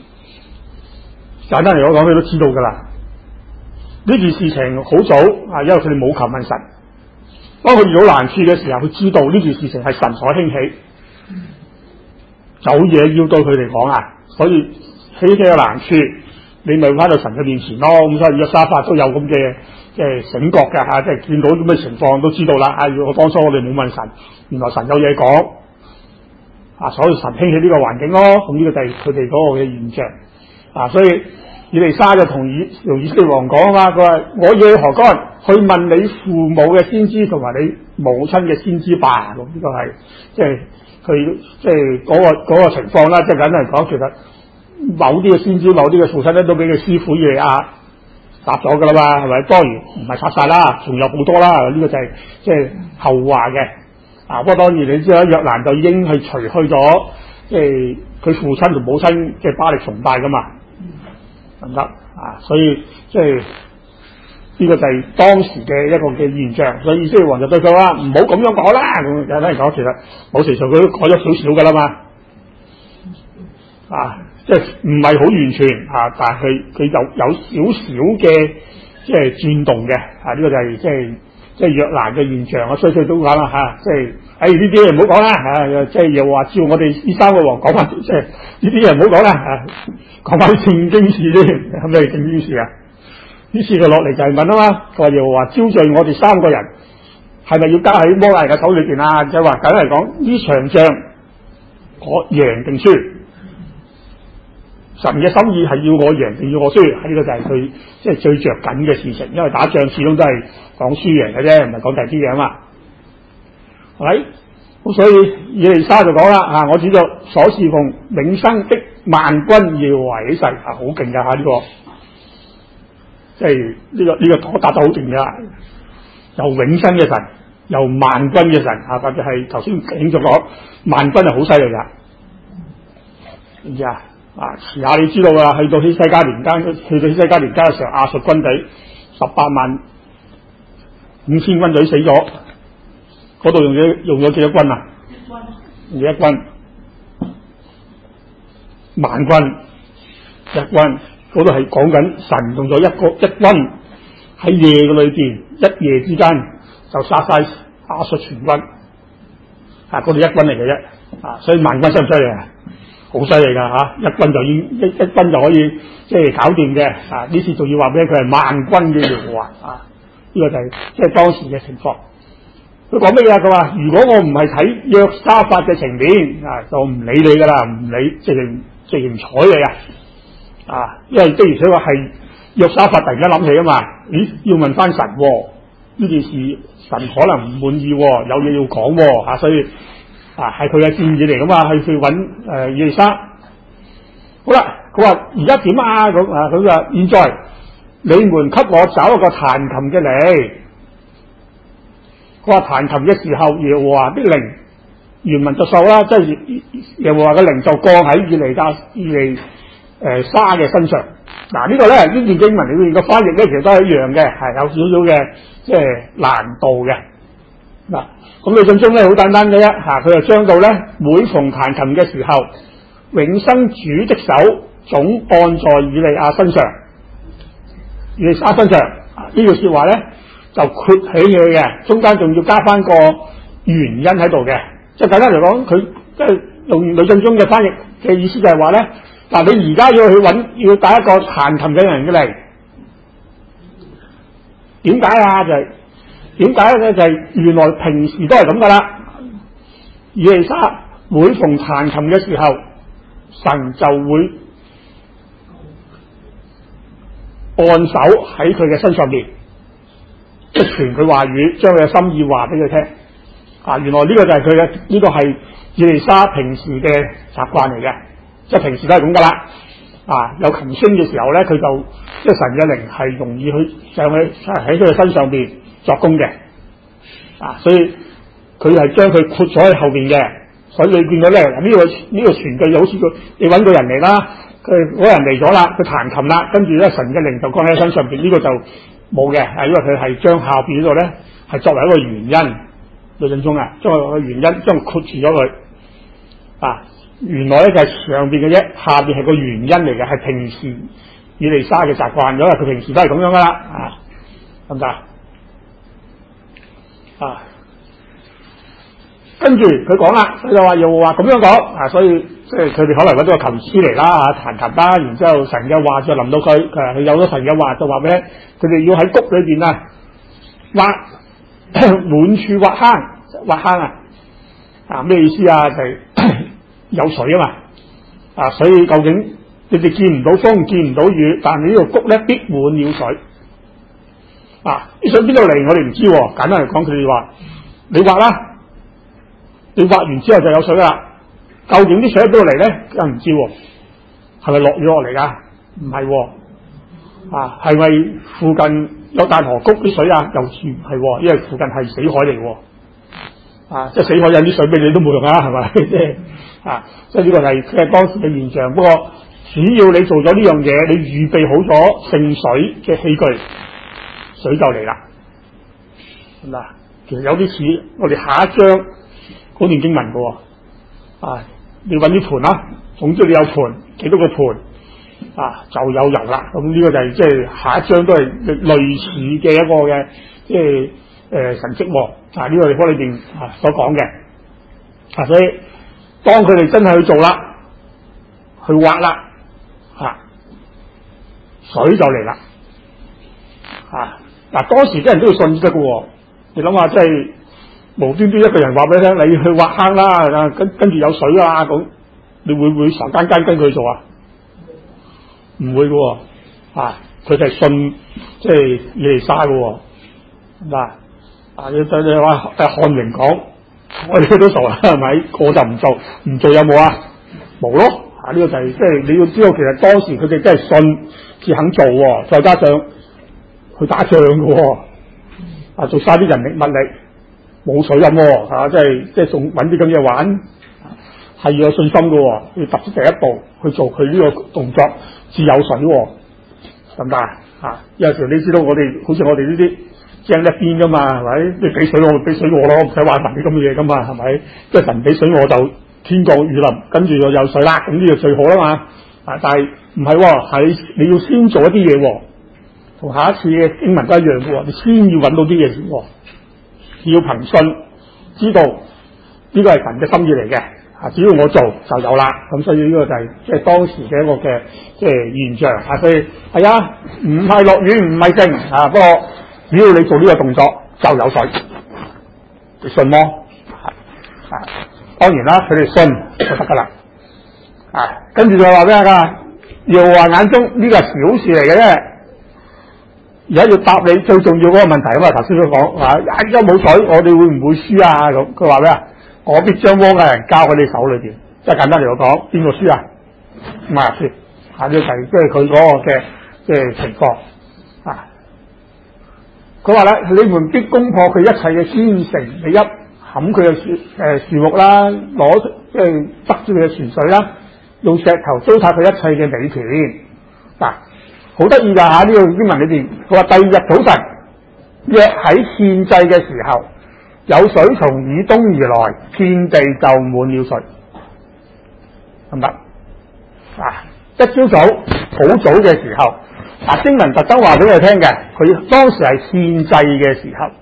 簡單嚟講，佢都知道噶啦。呢件事情好早啊，因為佢哋冇求問神。當佢遇到難處嘅時候，佢知道呢件事情係神所興起，有嘢要對佢嚟講啊。所以起嘅難處，你咪翻到神嘅面前咯。咁所以約沙法都有咁嘅醒覺嘅嚇，即係見到咁嘅情況都知道啦。啊，我當初我哋冇問神，原來神有嘢講啊，所以神興起呢個環境咯。咁呢個就係佢哋嗰個嘅現象啊。所以以利沙就同以色列王講啊嘛，佢話我耶何該去問你父母嘅先知同埋你母親嘅先知吧。咁呢個係即係佢即係嗰個情況啦。即係簡單嚟講，其實某啲嘅先知、某啲嘅父親咧，都俾佢師傅以利亞殺咗噶啦嘛，係咪？當然唔係殺晒啦，仲有好多啦。呢個就係即係後話嘅啊。不過當然你知啦，約蘭就已經係除去咗即係佢父親同母親嘅巴力崇拜噶嘛。唔得啊！所以即係呢個就係當時嘅一個嘅現象，所以以色列王就對佢話唔好咁樣講啦。咁簡單嚟講，其實某程度佢都改咗少少噶啦嘛。啊，即係唔係好完全啊，但係佢有少少嘅即係轉動嘅啊。呢個就係即係約蘭嘅現象啊。所以佢都講啦嚇，即係呢啲嘢唔好講啦嚇，即係又話照我哋呢三個王講翻，即係呢啲嘢唔好講啦嚇。講翻啲正經事先，係咩正經事啊？呢次佢落嚟就係問啊嘛，佢話又話招聚我哋三個人，係咪要加喺摩亞人嘅手裏邊啊？就話簡單嚟講，呢場仗我贏定輸，神嘅心意係要我贏定要我輸，呢個就係佢即係最着緊嘅事情。因為打仗始終都係講輸贏嘅啫，唔係講第啲嘢啊嘛。係咪？咁所以以利沙就講啦啊，我指着所侍奉永生的萬軍耶和華起誓啊，好勁噶吓呢個，即係呢個答得好勁噶，又永生嘅神，又萬軍嘅神啊，或者係頭先講咗萬軍係好犀利噶，知唔知啊？啊，遲下你知道噶，去到希西家年間嘅時候，亞述軍隊185000軍隊死咗，嗰度用咗幾多軍啊？一軍。萬軍一軍，嗰度係講緊神用咗一軍喺夜嘅裏邊，一夜之間就殺晒亞述全軍啊！嗰度一軍嚟嘅啫啊！所以萬軍犀唔犀利啊？好犀利噶吓！一軍就已經一軍就可以即係搞掂嘅啊！呢次仲要話俾佢係萬軍嘅耶和華啊！呢個就係即係當時嘅情況。佢講乜嘢啊？佢話如果我唔係睇約沙法嘅情面啊，就唔理你噶啦，唔理直情唔睬你啊！因為的而且確係約沙法突然間諗起啊嘛，要問翻神呢件事，神可能唔滿意，有嘢要講啊，所以啊係佢嘅建議嚟噶嘛，係去揾以利沙。好啦，佢話而家點啊？咁啊，佢話現在你們給我找一個彈琴嘅嚟。 佢話彈琴嘅時候，耶和華的靈，原文就數啦，即係耶和華嘅靈就降喺以利沙嘅身上。嗱、呢個咧呢段經文裏面嘅翻譯咧，其實都係一樣嘅，係有少少嘅即係難度嘅。嗱，咁呂振中咧好簡單嘅啫，佢就將到咧每逢彈琴嘅時候，永生主的手總按在以利亞身上，以利沙身上。呢句說話咧就括起佢嘅，中間仲要加翻個原因喺度嘅。即係簡單嚟講，佢即係用呂振中嘅翻譯嘅意思就係話咧，嗱，你而家要去揾，要帶一個彈琴嘅人嘅嚟，點解啊？就係點解咧？就係原來平時都係咁噶啦。以利沙每逢彈琴嘅時候，神就會按手喺佢嘅身上邊，即係傳佢話語，將佢嘅心意話俾佢聽。原來呢個就係佢嘅，呢個係以利沙平時嘅習慣嚟嘅，即係平時都係咁噶啦。有琴聲嘅時候咧，佢就即係神嘅靈係容易去上去喺佢嘅身上邊作工嘅。所以佢係將佢括咗喺後邊嘅。所以你見到咧，呢個傳句就好似你揾個人嚟啦，佢嗰人嚟咗啦，佢彈琴啦，跟住咧神嘅靈就降喺身上邊，呢個就冇嘅，因為佢係將下邊呢度咧係作為一個原因，呂振中將個原因將佢括住咗佢。原來咧就係上邊嘅啫，下邊係個原因嚟嘅，係平時以利沙嘅習慣，因為佢平時都係咁樣噶啦，得唔得？跟住佢講啦，佢就話又話咁樣講，所以即係佢哋可能揾到個琴師嚟啦，彈琴啦，然之後神嘅話就臨到佢有咗神嘅話就話俾佢哋要喺谷裏邊挖滿處挖坑咩意思啊？就係有水啊嘛，所以究竟你哋見唔到風見唔到雨，但係呢個谷咧必滿了水。啲水邊度嚟我哋唔知，簡單嚟講，佢哋話你挖啦。你挖完之後就有水啦，究竟啲水喺邊度嚟咧？又唔知，係咪落雨落嚟噶？唔係，係咪附近有大河谷啲水啊？又唔係，因為附近係死海嚟，即係死海有啲水俾你都冇用啊，係咪？即係呢個係即係當時嘅現象。不過只要你做咗呢樣嘢，你預備好咗盛水嘅器具，水就嚟啦。嗱，其實有啲似我哋下一章嗰段經文嘅，你揾啲盤啦，總之你有盤，幾多個盤，就有油啦。咁呢個就係即係下一章都係類似嘅一個嘅即係神蹟。呢個地方裏邊所講嘅，所以當佢哋真係去做啦，去挖啦，水就嚟啦。當時啲人都要信得嘅，你諗下即係。無端端一個人話俾你聽，你去挖坑啦，跟住有水啦，咁你會唔會傻更更跟佢做啊？唔會嘅，佢就係信即係以利沙嘅。你話漢榮講，我哋都傻啦，係咪？我就唔做，唔做有冇啊？冇咯。呢個就係即係你要知道，其實當時佢哋真係信至肯做，再加上去打仗嘅，做晒啲人力物力。冇水飲，即係仲揾啲咁嘢玩，係要有信心嘅，要踏出第一步去做佢呢個動作，至有水，得唔得啊？有時你知道我哋好似我哋呢啲精一邊噶嘛，係咪？你俾水我，俾水我咯，唔使話問你咁嘅嘢噶嘛，係咪？即係神俾水我就天降雨淋，跟住就有水啦，咁呢個最好啦嘛。但係唔係，係你要先做一啲嘢，同下一次嘅經文都一樣嘅，你先要揾到啲嘢先。要憑信知道呢個係神嘅心意嚟嘅，只要我做就有啦。咁所以呢個就係即係當時嘅一個嘅即係現象。所以係唔係落雨唔係靜，不過只要你做呢個動作就有水，你信麼？當然啦，佢哋信就得噶啦。跟住就話咩噶？耶和華眼中呢個係小事嚟嘅啫。而家要答你最重要嗰個問題啊嘛，頭先佢講而家冇水，我哋會唔會輸啊？咁佢話咩啊？我必將汪嘅人交喺你手裏邊。即係簡單嚟講，邊個輸啊？馬拿輸。呢個係即係佢嗰個嘅即係情況。佢佢話咧，你們必攻破佢一切嘅堅城，你一冚佢嘅樹木啦，攞即係塞住佢嘅泉水啦，用石頭糟蹋佢一切嘅美田。嗱，好得意㗎嚇！呢個經文裏邊，佢話第二日早晨，約喺獻祭嘅時候，有水從以東而來，遍地就滿了水，得唔得？一朝早好早嘅時候，經文特登話俾我哋聽嘅，佢當時係獻祭嘅時候。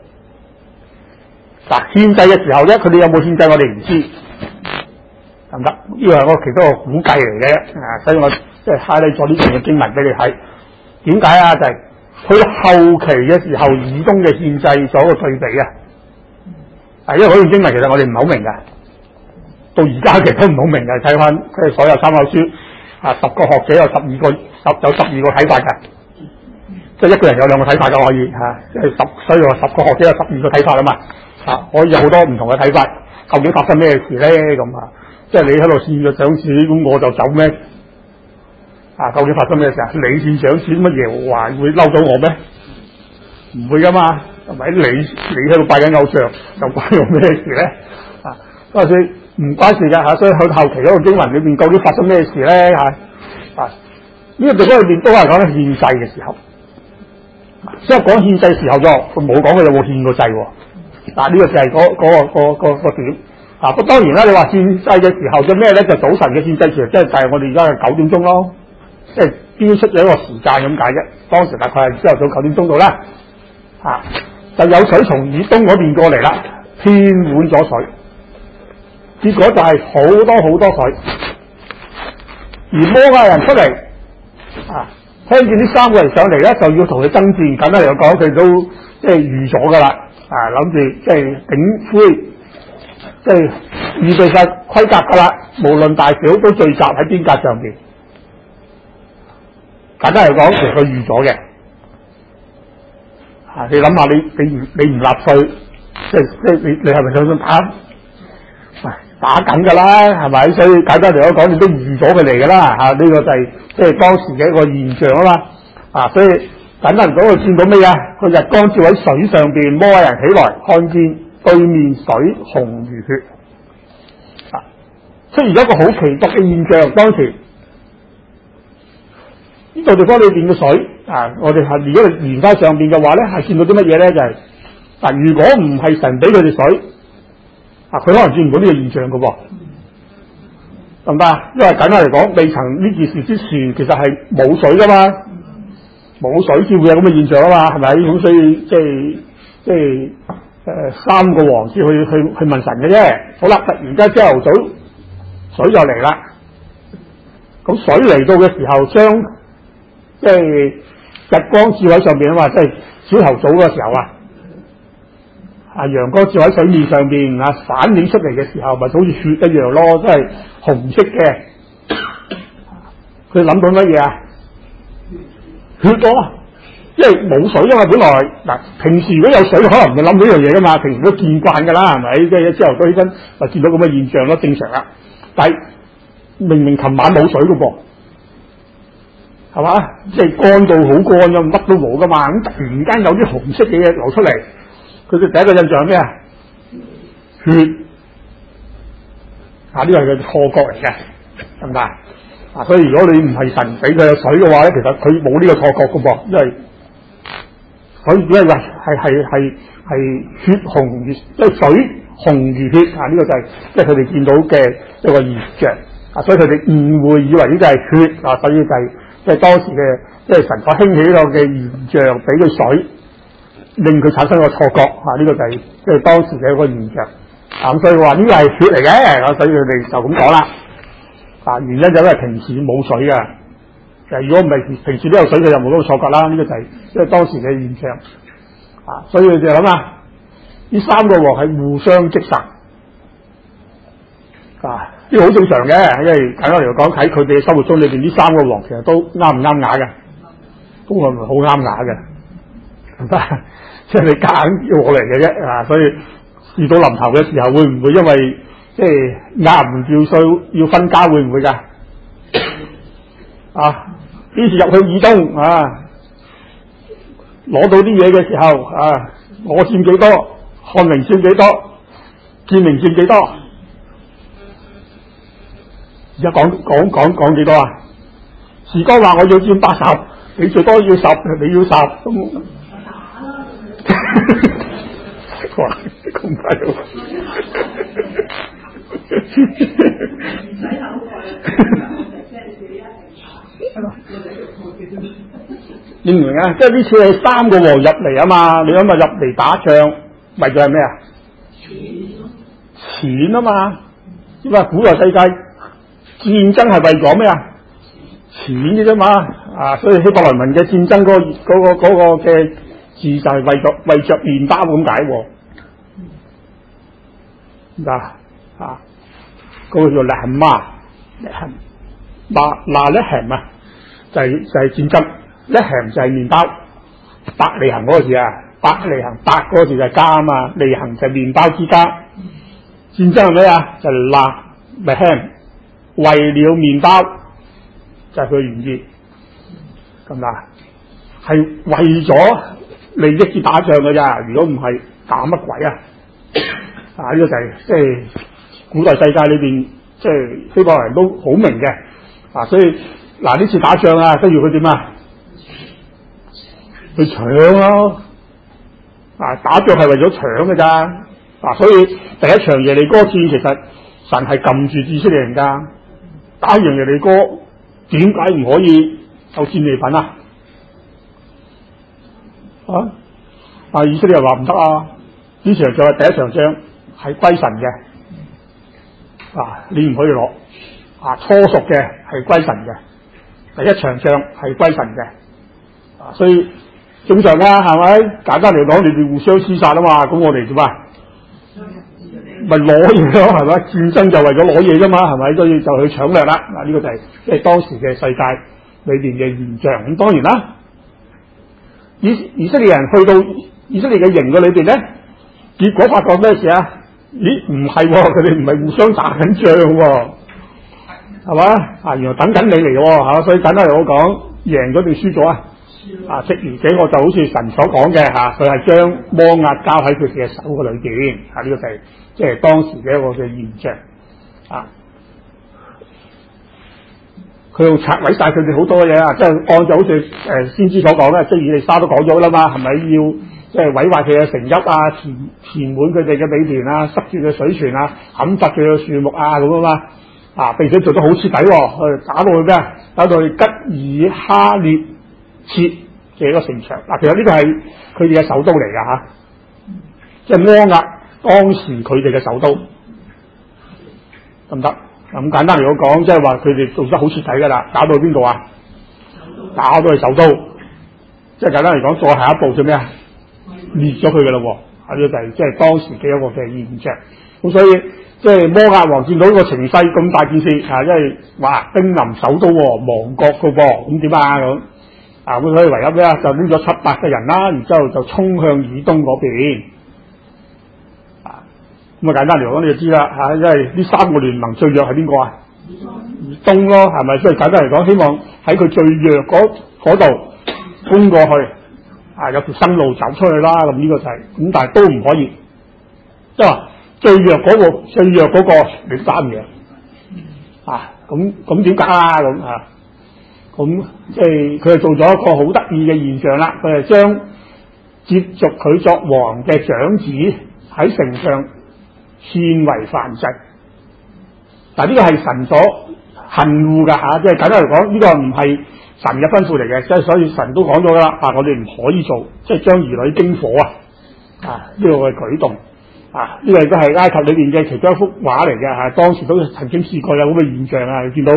獻祭嘅時候咧，佢哋有冇獻祭我哋唔知，得唔得？呢個係我其中一個估計嚟嘅，所以我即係 highlight 咗呢段嘅經文俾你睇。點解啊？就係去到後期嘅時候，以東嘅獻祭所個對比啊！因為嗰段經文其實我哋唔係好明嘅，到而家其實都唔好明嘅。睇翻即係所有參考書，10個學者有12個睇法嘅，即係一個人有2個睇法嘅可以即係所以話10個學者有12個睇法啊嘛。可以有好多唔同嘅睇法，究竟發生咩事咧？咁即係你喺度獻咗長子，咁我就走咩？究竟發生咩事啊？你獻長子乜嘢話會嬲到我咩？唔會噶嘛，係咪？你喺度拜緊偶像，就關我咩事咧？所以唔關事㗎。所以去後期嗰個經文裏邊，究竟發生咩事咧？呢個地方裏邊都係講緊獻祭嘅時候，即係講獻祭時候咗，佢冇講佢有冇獻過祭喎。呢個就係個點。不過當然啦，你話獻祭嘅時候嘅咩咧？就早晨嘅獻祭時，即係我哋而家係9點鐘咯，即係標出咗一個時間咁解啫。當時大概係朝頭早9點鐘到啦。就有水從以東嗰邊過嚟啦，遍滿咗水，結果就係好多水。而摩亞人出嚟聽見呢3個人上嚟咧，就要同佢爭戰。簡單嚟講，佢都即係預咗噶啦。諗住即係頂灰，即係預備晒盔甲噶啦，無論大小都聚集喺邊界上邊。簡單嚟講，其實佢預咗嘅。你諗下，你唔納稅，即係你係咪想打？打緊噶啦，係咪？所以簡單嚟講，你都預咗佢嚟噶啦。呢個就係即係當時嘅一個現象啊嘛。所以簡單嚟講，佢見到咩啊？個日光照喺水上邊，摩亞人起來，看見對面水紅如血。出現咗一個好奇特嘅現象。當時呢度地方裏邊嘅水我哋係如果你沿翻上邊嘅話咧，係見到啲乜嘢咧？就係如果唔係神俾佢哋水，佢可能見唔到呢個現象噶噃，得唔得？因為簡單嚟講，未曾呢件事之前，其實係冇水噶嘛，冇水先會有咁嘅現象啊嘛，係咪？咁所以即係3個王先去問神嘅啫。好啦，突然間朝頭早水就嚟啦。咁水嚟到嘅時候，將即係日光照喺上邊啊嘛，即係朝頭早嘅時候陽光照喺水面上邊反映出嚟嘅時候，咪好似血一樣咯，即係紅色嘅。佢諗到乜嘢啊？血咯，因為冇水啊嘛，本來平時如果有水，可能唔會諗到呢樣嘢噶嘛，平時都見慣噶啦，係咪？即係朝頭早起身就見到咁嘅現象咯，正常啦。但係明明琴晚冇水噶噃，係嘛？即係乾到好乾咁，乜都冇噶嘛，咁突然間有啲紅色嘅嘢流出嚟。佢嘅第一個印象係咩啊？血呢個係佢錯覺嚟嘅，得唔得？所以如果你唔係神俾佢有水嘅話咧，其實佢冇呢個錯覺嘅噃，因為佢只係話係血紅如，即係水紅如血呢個就係即係佢哋見到嘅一個現象所以佢哋誤會以為呢個係血所以就係即係當時嘅即係神所興起呢個嘅現象，俾佢水。令佢產生個錯覺呢個就係即係當時嘅一個現象咁所以話呢個係血嚟嘅，所以佢哋就咁講啦原因就因為平時冇水嘅，如果唔係平時都有水，佢就冇嗰個錯覺啦。呢個就係即係當時嘅現象所以佢哋諗呢3個王係互相擊殺呢個好正常嘅，因為簡單嚟講喺佢哋嘅生活中裏邊，呢3個王其實都啱唔啱牙嘅，都係好啱牙嘅。即係你夾硬要我嚟嘅啫所以遇到臨頭嘅時候，會唔會因為即係壓唔住數要分家，會唔會噶於是入去以東攞到啲嘢嘅時候啊，我佔幾多，漢寧佔幾多，建寧佔幾多？而家講幾多啊？時光話我要佔80，你最多要10，你要10咁。哇！咁快喎！ 唔使口蓋，即係自己一定你明唔明啊？即係呢次係3個王入嚟啊嘛，你諗下入嚟打仗，為咗係咩啊？錢啊嘛，因為古代世界戰爭係為咗咩啊？錢嘅啫嘛，啊，所以希伯來文嘅戰爭嗰個嘅字就係為着麵包咁解喎。啊，嗰個叫Lehma，嗱Lehem啊，就係戰爭，Lehem就係麵包，伯利恆嗰個字啊，伯利恆伯嗰個字就係家啊嘛，利恆就係麵包之家。戰爭係咩啊？就係Lehem，為了麵包就係佢原意，咁啊，係為咗利益之打仗嘅咋，如果唔係打乜鬼啊？啊！呢個就係即係古代世界裏邊，即係希伯來人都好明嘅啊，所以嗱呢次打仗啊，都要佢點啊？去搶咯！啊，打仗係為咗搶嘅咋啊！所以第一場耶利哥戰其實神係撳住以色列人㗎，打完耶利哥點解唔可以有戰利品啊？啊！以色列人話唔得啊！呢場仗係第一場仗。係歸神嘅，你唔可以攞，初熟嘅係歸神嘅，第一場仗係歸神嘅，所以正常啦，係咪？簡單嚟講，你哋互相廝殺啊嘛，咁我哋做咩？咪攞嘢咯，係咪？戰爭就為咗攞嘢啫嘛，係咪？所以就去搶掠啦。嗱，呢個就係即係當時嘅世界裏邊嘅現象。咁當然啦，以色列人去到以色列嘅營嘅裏邊咧，結果發覺咩事啊？咦，唔係喎，佢哋唔係互相打緊仗喎，係嘛？原來等緊你嚟喎嚇，所以簡單嚟講，贏咗定輸咗啊？即而且我就好似神所講嘅嚇，佢係將摩押交喺佢哋嘅手嘅裏邊嚇，呢個就係即係當時嘅一個嘅現象啊。佢又拆毀晒佢哋好多嘢啊，即係按照好似先知所講咧，即係以利沙都講咗啦嘛，係咪要？即係毀壞佢嘅城邑啊，填滿佢哋嘅美田啊，塞住嘅水泉啊，砍伐佢嘅樹木啊咁啊嘛，並且做得好徹底喎，打到去咩啊？打到去吉爾哈列切嘅一個城牆。其實呢個係佢哋嘅首都嚟㗎嚇，即係摩押當時佢哋嘅首都，得唔得？咁簡單嚟講，即係話佢哋做得好徹底㗎啦，打到邊度啊？打到去首都，即係簡單嚟講，再下一步做咩啊？滅咗佢嘅咯喎，呢個就係即係當時嘅一個嘅現象。咁所以即係摩押王見到呢個情勢咁大件事因為話兵臨首都亡國嘅噃，咁點啊咁？咁所以唯有咩啊？就拎咗700個人啦，然之後就衝向以東嗰邊。咁簡單嚟講，你就知啦因為呢3個聯盟最弱係邊個啊？以東咯，係咪？所以簡單嚟講，希望喺佢最弱嗰度攻過去。有條生路走出去啦，咁呢個就係咁，但係都唔可以，即係話最弱嗰個你打唔贏咁點解啊？咁即係佢係做咗一個好得意嘅現象啦，佢係將接續佢作王嘅長子喺城上獻為燔祭。但呢個係神所恨惡㗎即係簡單嚟講，呢個唔係神嘅吩咐嚟嘅，即係所以神都講咗噶啦，我哋唔可以做，即係將兒女經火呢個嘅舉動呢個亦都係埃及裏邊嘅其中一幅畫嚟嘅當時都曾經試過有咁嘅現象你見到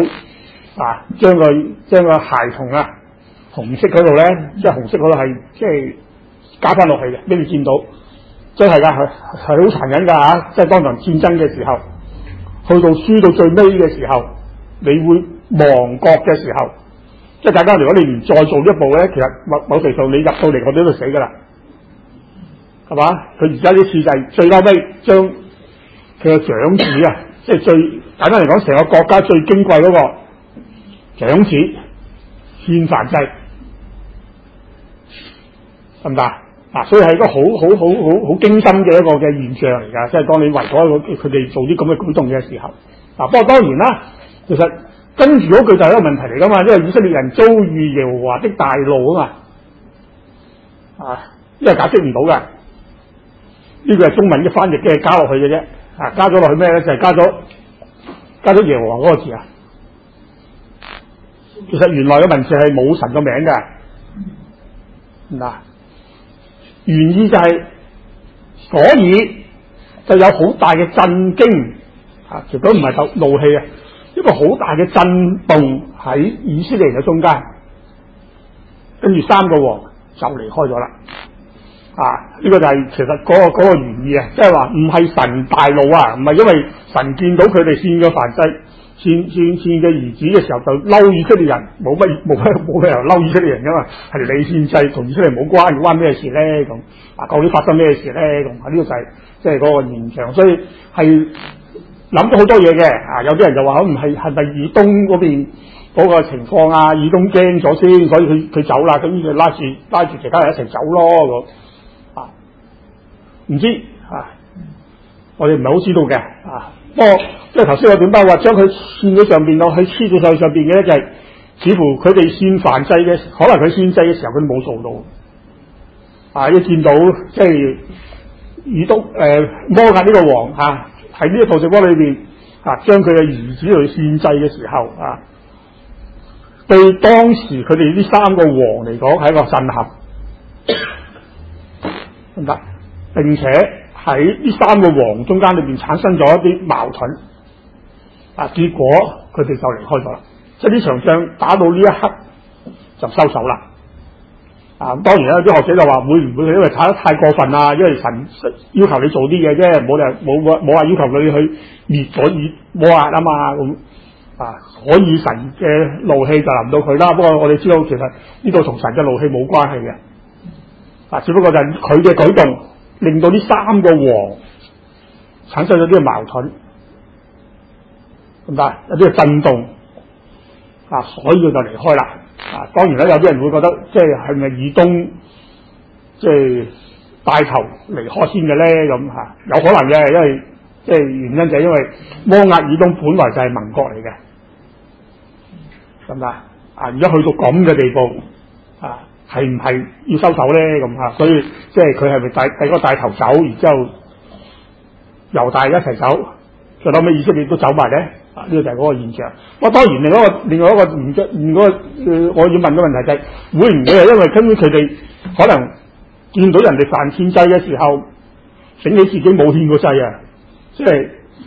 將個孩童紅色嗰度咧，即係紅色嗰度係即係加翻落去嘅，俾你見到，真係㗎，係好殘忍㗎即係當場戰爭嘅時候，去到輸到最尾嘅時候，你會亡國嘅時候。即係大家，如果你唔再做一步咧，其實某程度上你入到嚟我哋都死㗎啦，係嘛？佢而家呢次就係最嬲尾將佢個長子即係最簡單嚟講，成個國家最矜貴嗰個長子獻燔祭， 得唔得啊？所以係一個好驚心嘅一個嘅現象嚟㗎，即係當你為咗佢哋做啲咁嘅舉動嘅時候，不過當然啦，其實跟住嗰句就係一個問題嚟㗎嘛，因為以色列人遭遇耶和華的大怒啊嘛，因為解釋唔到㗎，呢個係中文嘅翻譯嘅加落去嘅啫，加咗落去咩咧？就係加咗耶和華嗰個字啊。其實原來嘅文字係冇神個名嘅，嗱，原意就係，所以就有好大嘅震驚啊！其實都唔係怒氣啊，一個好大嘅震動喺以色列人嘅中間，跟住三個王就離開咗啦。呢個就係其實嗰個原意啊，即係話唔係神大怒啊，唔係因為神見到佢哋獻咗燔祭。獻嘅兒子嘅時候就嬲以色列人，冇理由嬲以色列人噶嘛，係你獻祭同以色列冇關咩事咧？咁究竟發生咩事咧？咁呢個就係即係嗰個現象，所以係諗咗好多嘢嘅。有啲人就話可能係咪以東嗰邊嗰個情況啊？以東驚咗先，所以佢走啦，咁於是拉住其他人一齊走咯咁唔知我哋唔係好知道嘅不過即係頭先我點解話將佢獻咗上邊咯，佢黐咗上邊嘅咧，就係似乎佢哋獻燔祭嘅，可能佢獻祭嘅時候佢冇做到一見到即係以東摩押呢個王喺呢個圖像波裏邊將佢嘅兒子去獻祭嘅時候對當時佢哋呢三個王嚟講係一個震撼，得唔得？並且喺呢三個王中間裏邊產生咗一啲矛盾結果佢哋就離開咗啦。即係呢場仗打到呢一刻就收手啦。當然啦，啲學者就話會唔會因為打得太過分啊？因為神要求你做啲嘢啫，冇話要求你去滅咗摩押啊嘛咁所以神嘅怒氣就臨到佢啦。不過我哋知道其實呢個同神嘅怒氣冇關係嘅只不過就係佢嘅舉動令到呢三個王產生咗啲矛盾，咁但係有啲震動所以佢就離開啦。當然啦，有啲人會覺得即係咪以東即係帶頭離開先嘅咧？咁有可能嘅，因為即係原因就係因為摩押以東本來就係盟國嚟嘅，咁而家去到咁嘅地步係唔係要收手咧？咁所以即係佢係咪第個帶頭走，然之後猶大一齊走，最後尾以色列都走埋咧？呢個就係嗰個現象。當然另外一個我要問嘅問題就係會唔會係因為根本佢哋可能見到人哋犯獻祭嘅時候，醒起自己冇獻過祭即係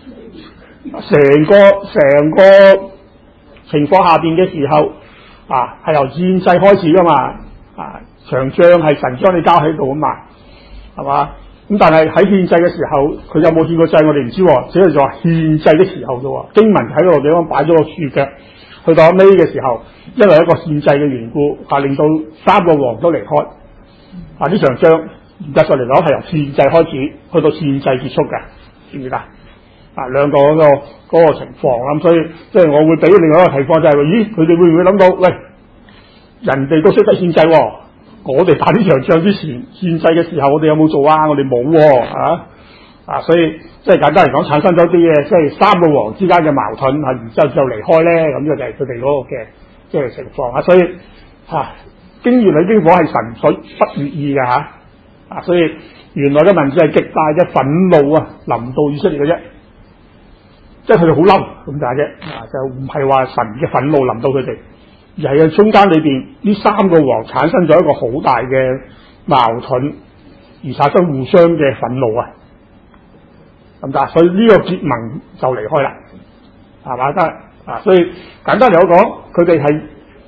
成個情況下邊嘅時候係由獻祭開始噶嘛場仗係神將你交喺度啊嘛，係嘛？咁但係喺獻祭嘅時候，佢有冇獻過祭我哋唔知只係就話獻祭嘅時候啫。經文喺嗰個地方擺咗個豎腳，去到尾嘅時候，因為一個獻祭嘅緣故令到三個王都離開呢場仗嚴格上嚟講係由獻祭開始去到獻祭結束嘅，知唔知啦？兩個嗰個情況咁，所以即係我會俾另外一個情況就係咦，佢哋會唔會諗到喂，人哋都識得獻祭我哋打呢場仗之前獻祭嘅時候，我哋有冇做啊？我哋冇所以即係簡單嚟講，產生咗啲嘢，即係三個王之間嘅矛盾然之後就離開咧。咁呢個就係佢哋嗰個嘅即係情況所以經驗裏經火係神所不願意嘅所以原來嘅文字係極大嘅憤怒臨到以色列嘅啫，即係佢哋好嬲咁解啫就唔係話神嘅憤怒臨到佢哋。而係喺中間裏邊呢三個王產生咗一個好大嘅矛盾，而產生互相嘅憤怒咁所以呢個結盟就離開啦，係嘛得所以簡單嚟講，佢哋係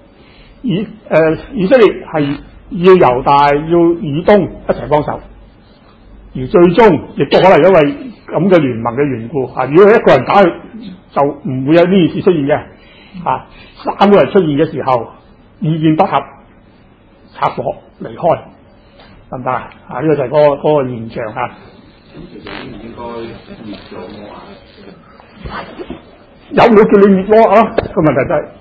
以色列係要猶大要以東一齊幫手，而最終亦都可能因為咁嘅聯盟嘅緣故如果一個人打佢，就唔會有呢件事出現嘅。三個人出現嘅時候，意見不合，拆夥離開，得唔得呢個就係嗰個現象其實應唔應該滅咗摩押？ 有冇叫你滅摩押個問題就係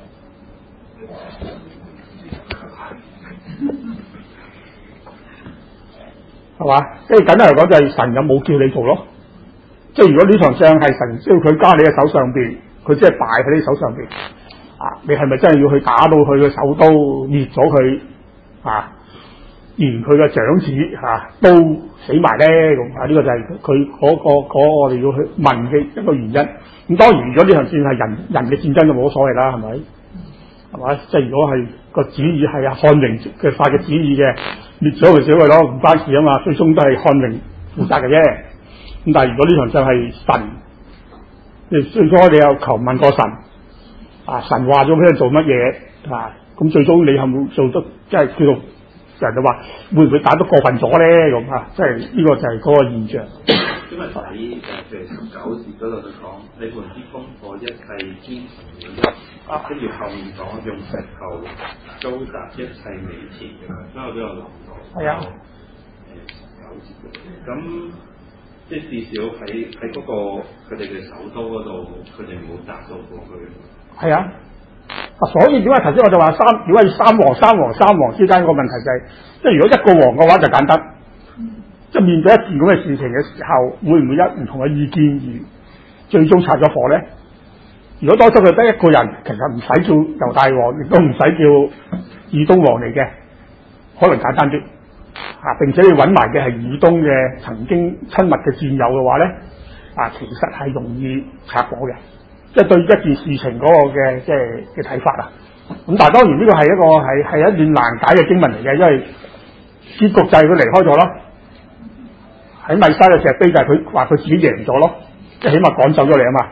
係嘛？即係簡單嚟講就係神有冇叫你做咯。即係如果呢場仗係神需要佢加你嘅手上邊，佢即係敗喺你手上邊啊！你係咪真係要去打到佢嘅首都滅咗佢啊？連佢嘅長子都死埋咧咁啊！呢個就係佢嗰我哋要去問嘅一個原因。咁當然，如果呢場戰係人嘅戰爭就冇所謂啦，係咪？係嘛？即係如果係個旨意係漢榮嘅發嘅旨意嘅，滅咗佢少佢咯，唔關事啊嘛。最終都係漢榮負責嘅啫。咁但係如果呢場仗係神，你最初你有求問過神啊，神話咗俾你做乜嘢啊？咁最終你係冇做得，即係叫做人就話會唔會打得過分咗咧？咁啊，即係呢個就係嗰個現象。 因為喺譬如19節嗰度就講，你們之功課一切堅行了一，跟住後面講用石頭糟蹋一切美田嘅，所以我都有諗過。 係啊。 19節咁即係至少喺嗰個佢哋嘅首都嗰度，佢哋冇達到過佢。 係啊。所以點解頭先我就話如果係三王之間個問題就係、即係如果一個王嘅話就簡單。即係面對一件咁嘅事情嘅時候，會唔會有唔同嘅意見而最終拆咗火咧？如果當初佢得一個人，其實唔使叫猶大王，亦都唔使叫以東王嚟嘅，可能簡單啲啊！並且你揾埋嘅係以東嘅曾經親密嘅戰友嘅話咧，啊，其實係容易拆火嘅，即係對一件事情嗰個嘅即係嘅睇法啊！咁但係當然呢個係係一段難解嘅經文嚟嘅，因為結局就係佢離開咗咯。喺米沙嘅石碑就係佢話佢自己贏咗咯，即係起碼趕走咗你啊嘛。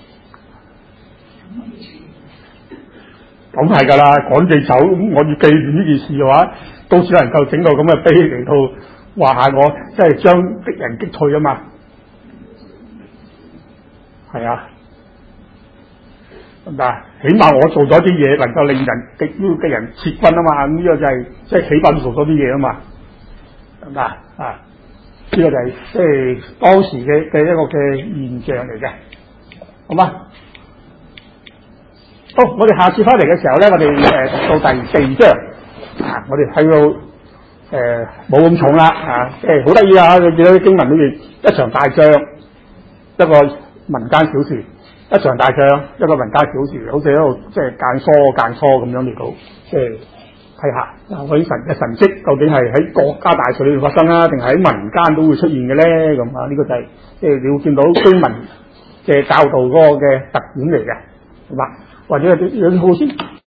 咁係㗎啦，趕你走，咁我要記住呢件事嘅話，都只能夠整個咁嘅碑嚟到話下我，即係將敵人擊退啊嘛。係啊，咁啊，起碼我做咗啲嘢能夠令敵人撤軍啊嘛。咁呢個就係即係起碼做咗啲嘢啊嘛。咁啊。呢個就係即係當時嘅一個嘅現象嚟嘅，好嘛？好，我哋下次翻嚟嘅時候咧，我哋讀到第4章啊，我哋睇到冇咁重啦啊，即係好得意啊！你見到啲經文裏邊一場大仗，一個民間小事；一場大仗，一個民間小事，好似喺度即係間疏咁樣嚟到，即係。睇下嗰啲神嘅神蹟究竟係喺國家大事裏面發生啊，定係喺民間都會出現嘅咧？咁啊，呢個就係即係你會見到居民嘅教導嗰個嘅特點嚟嘅，係嘛？或者有啲好先。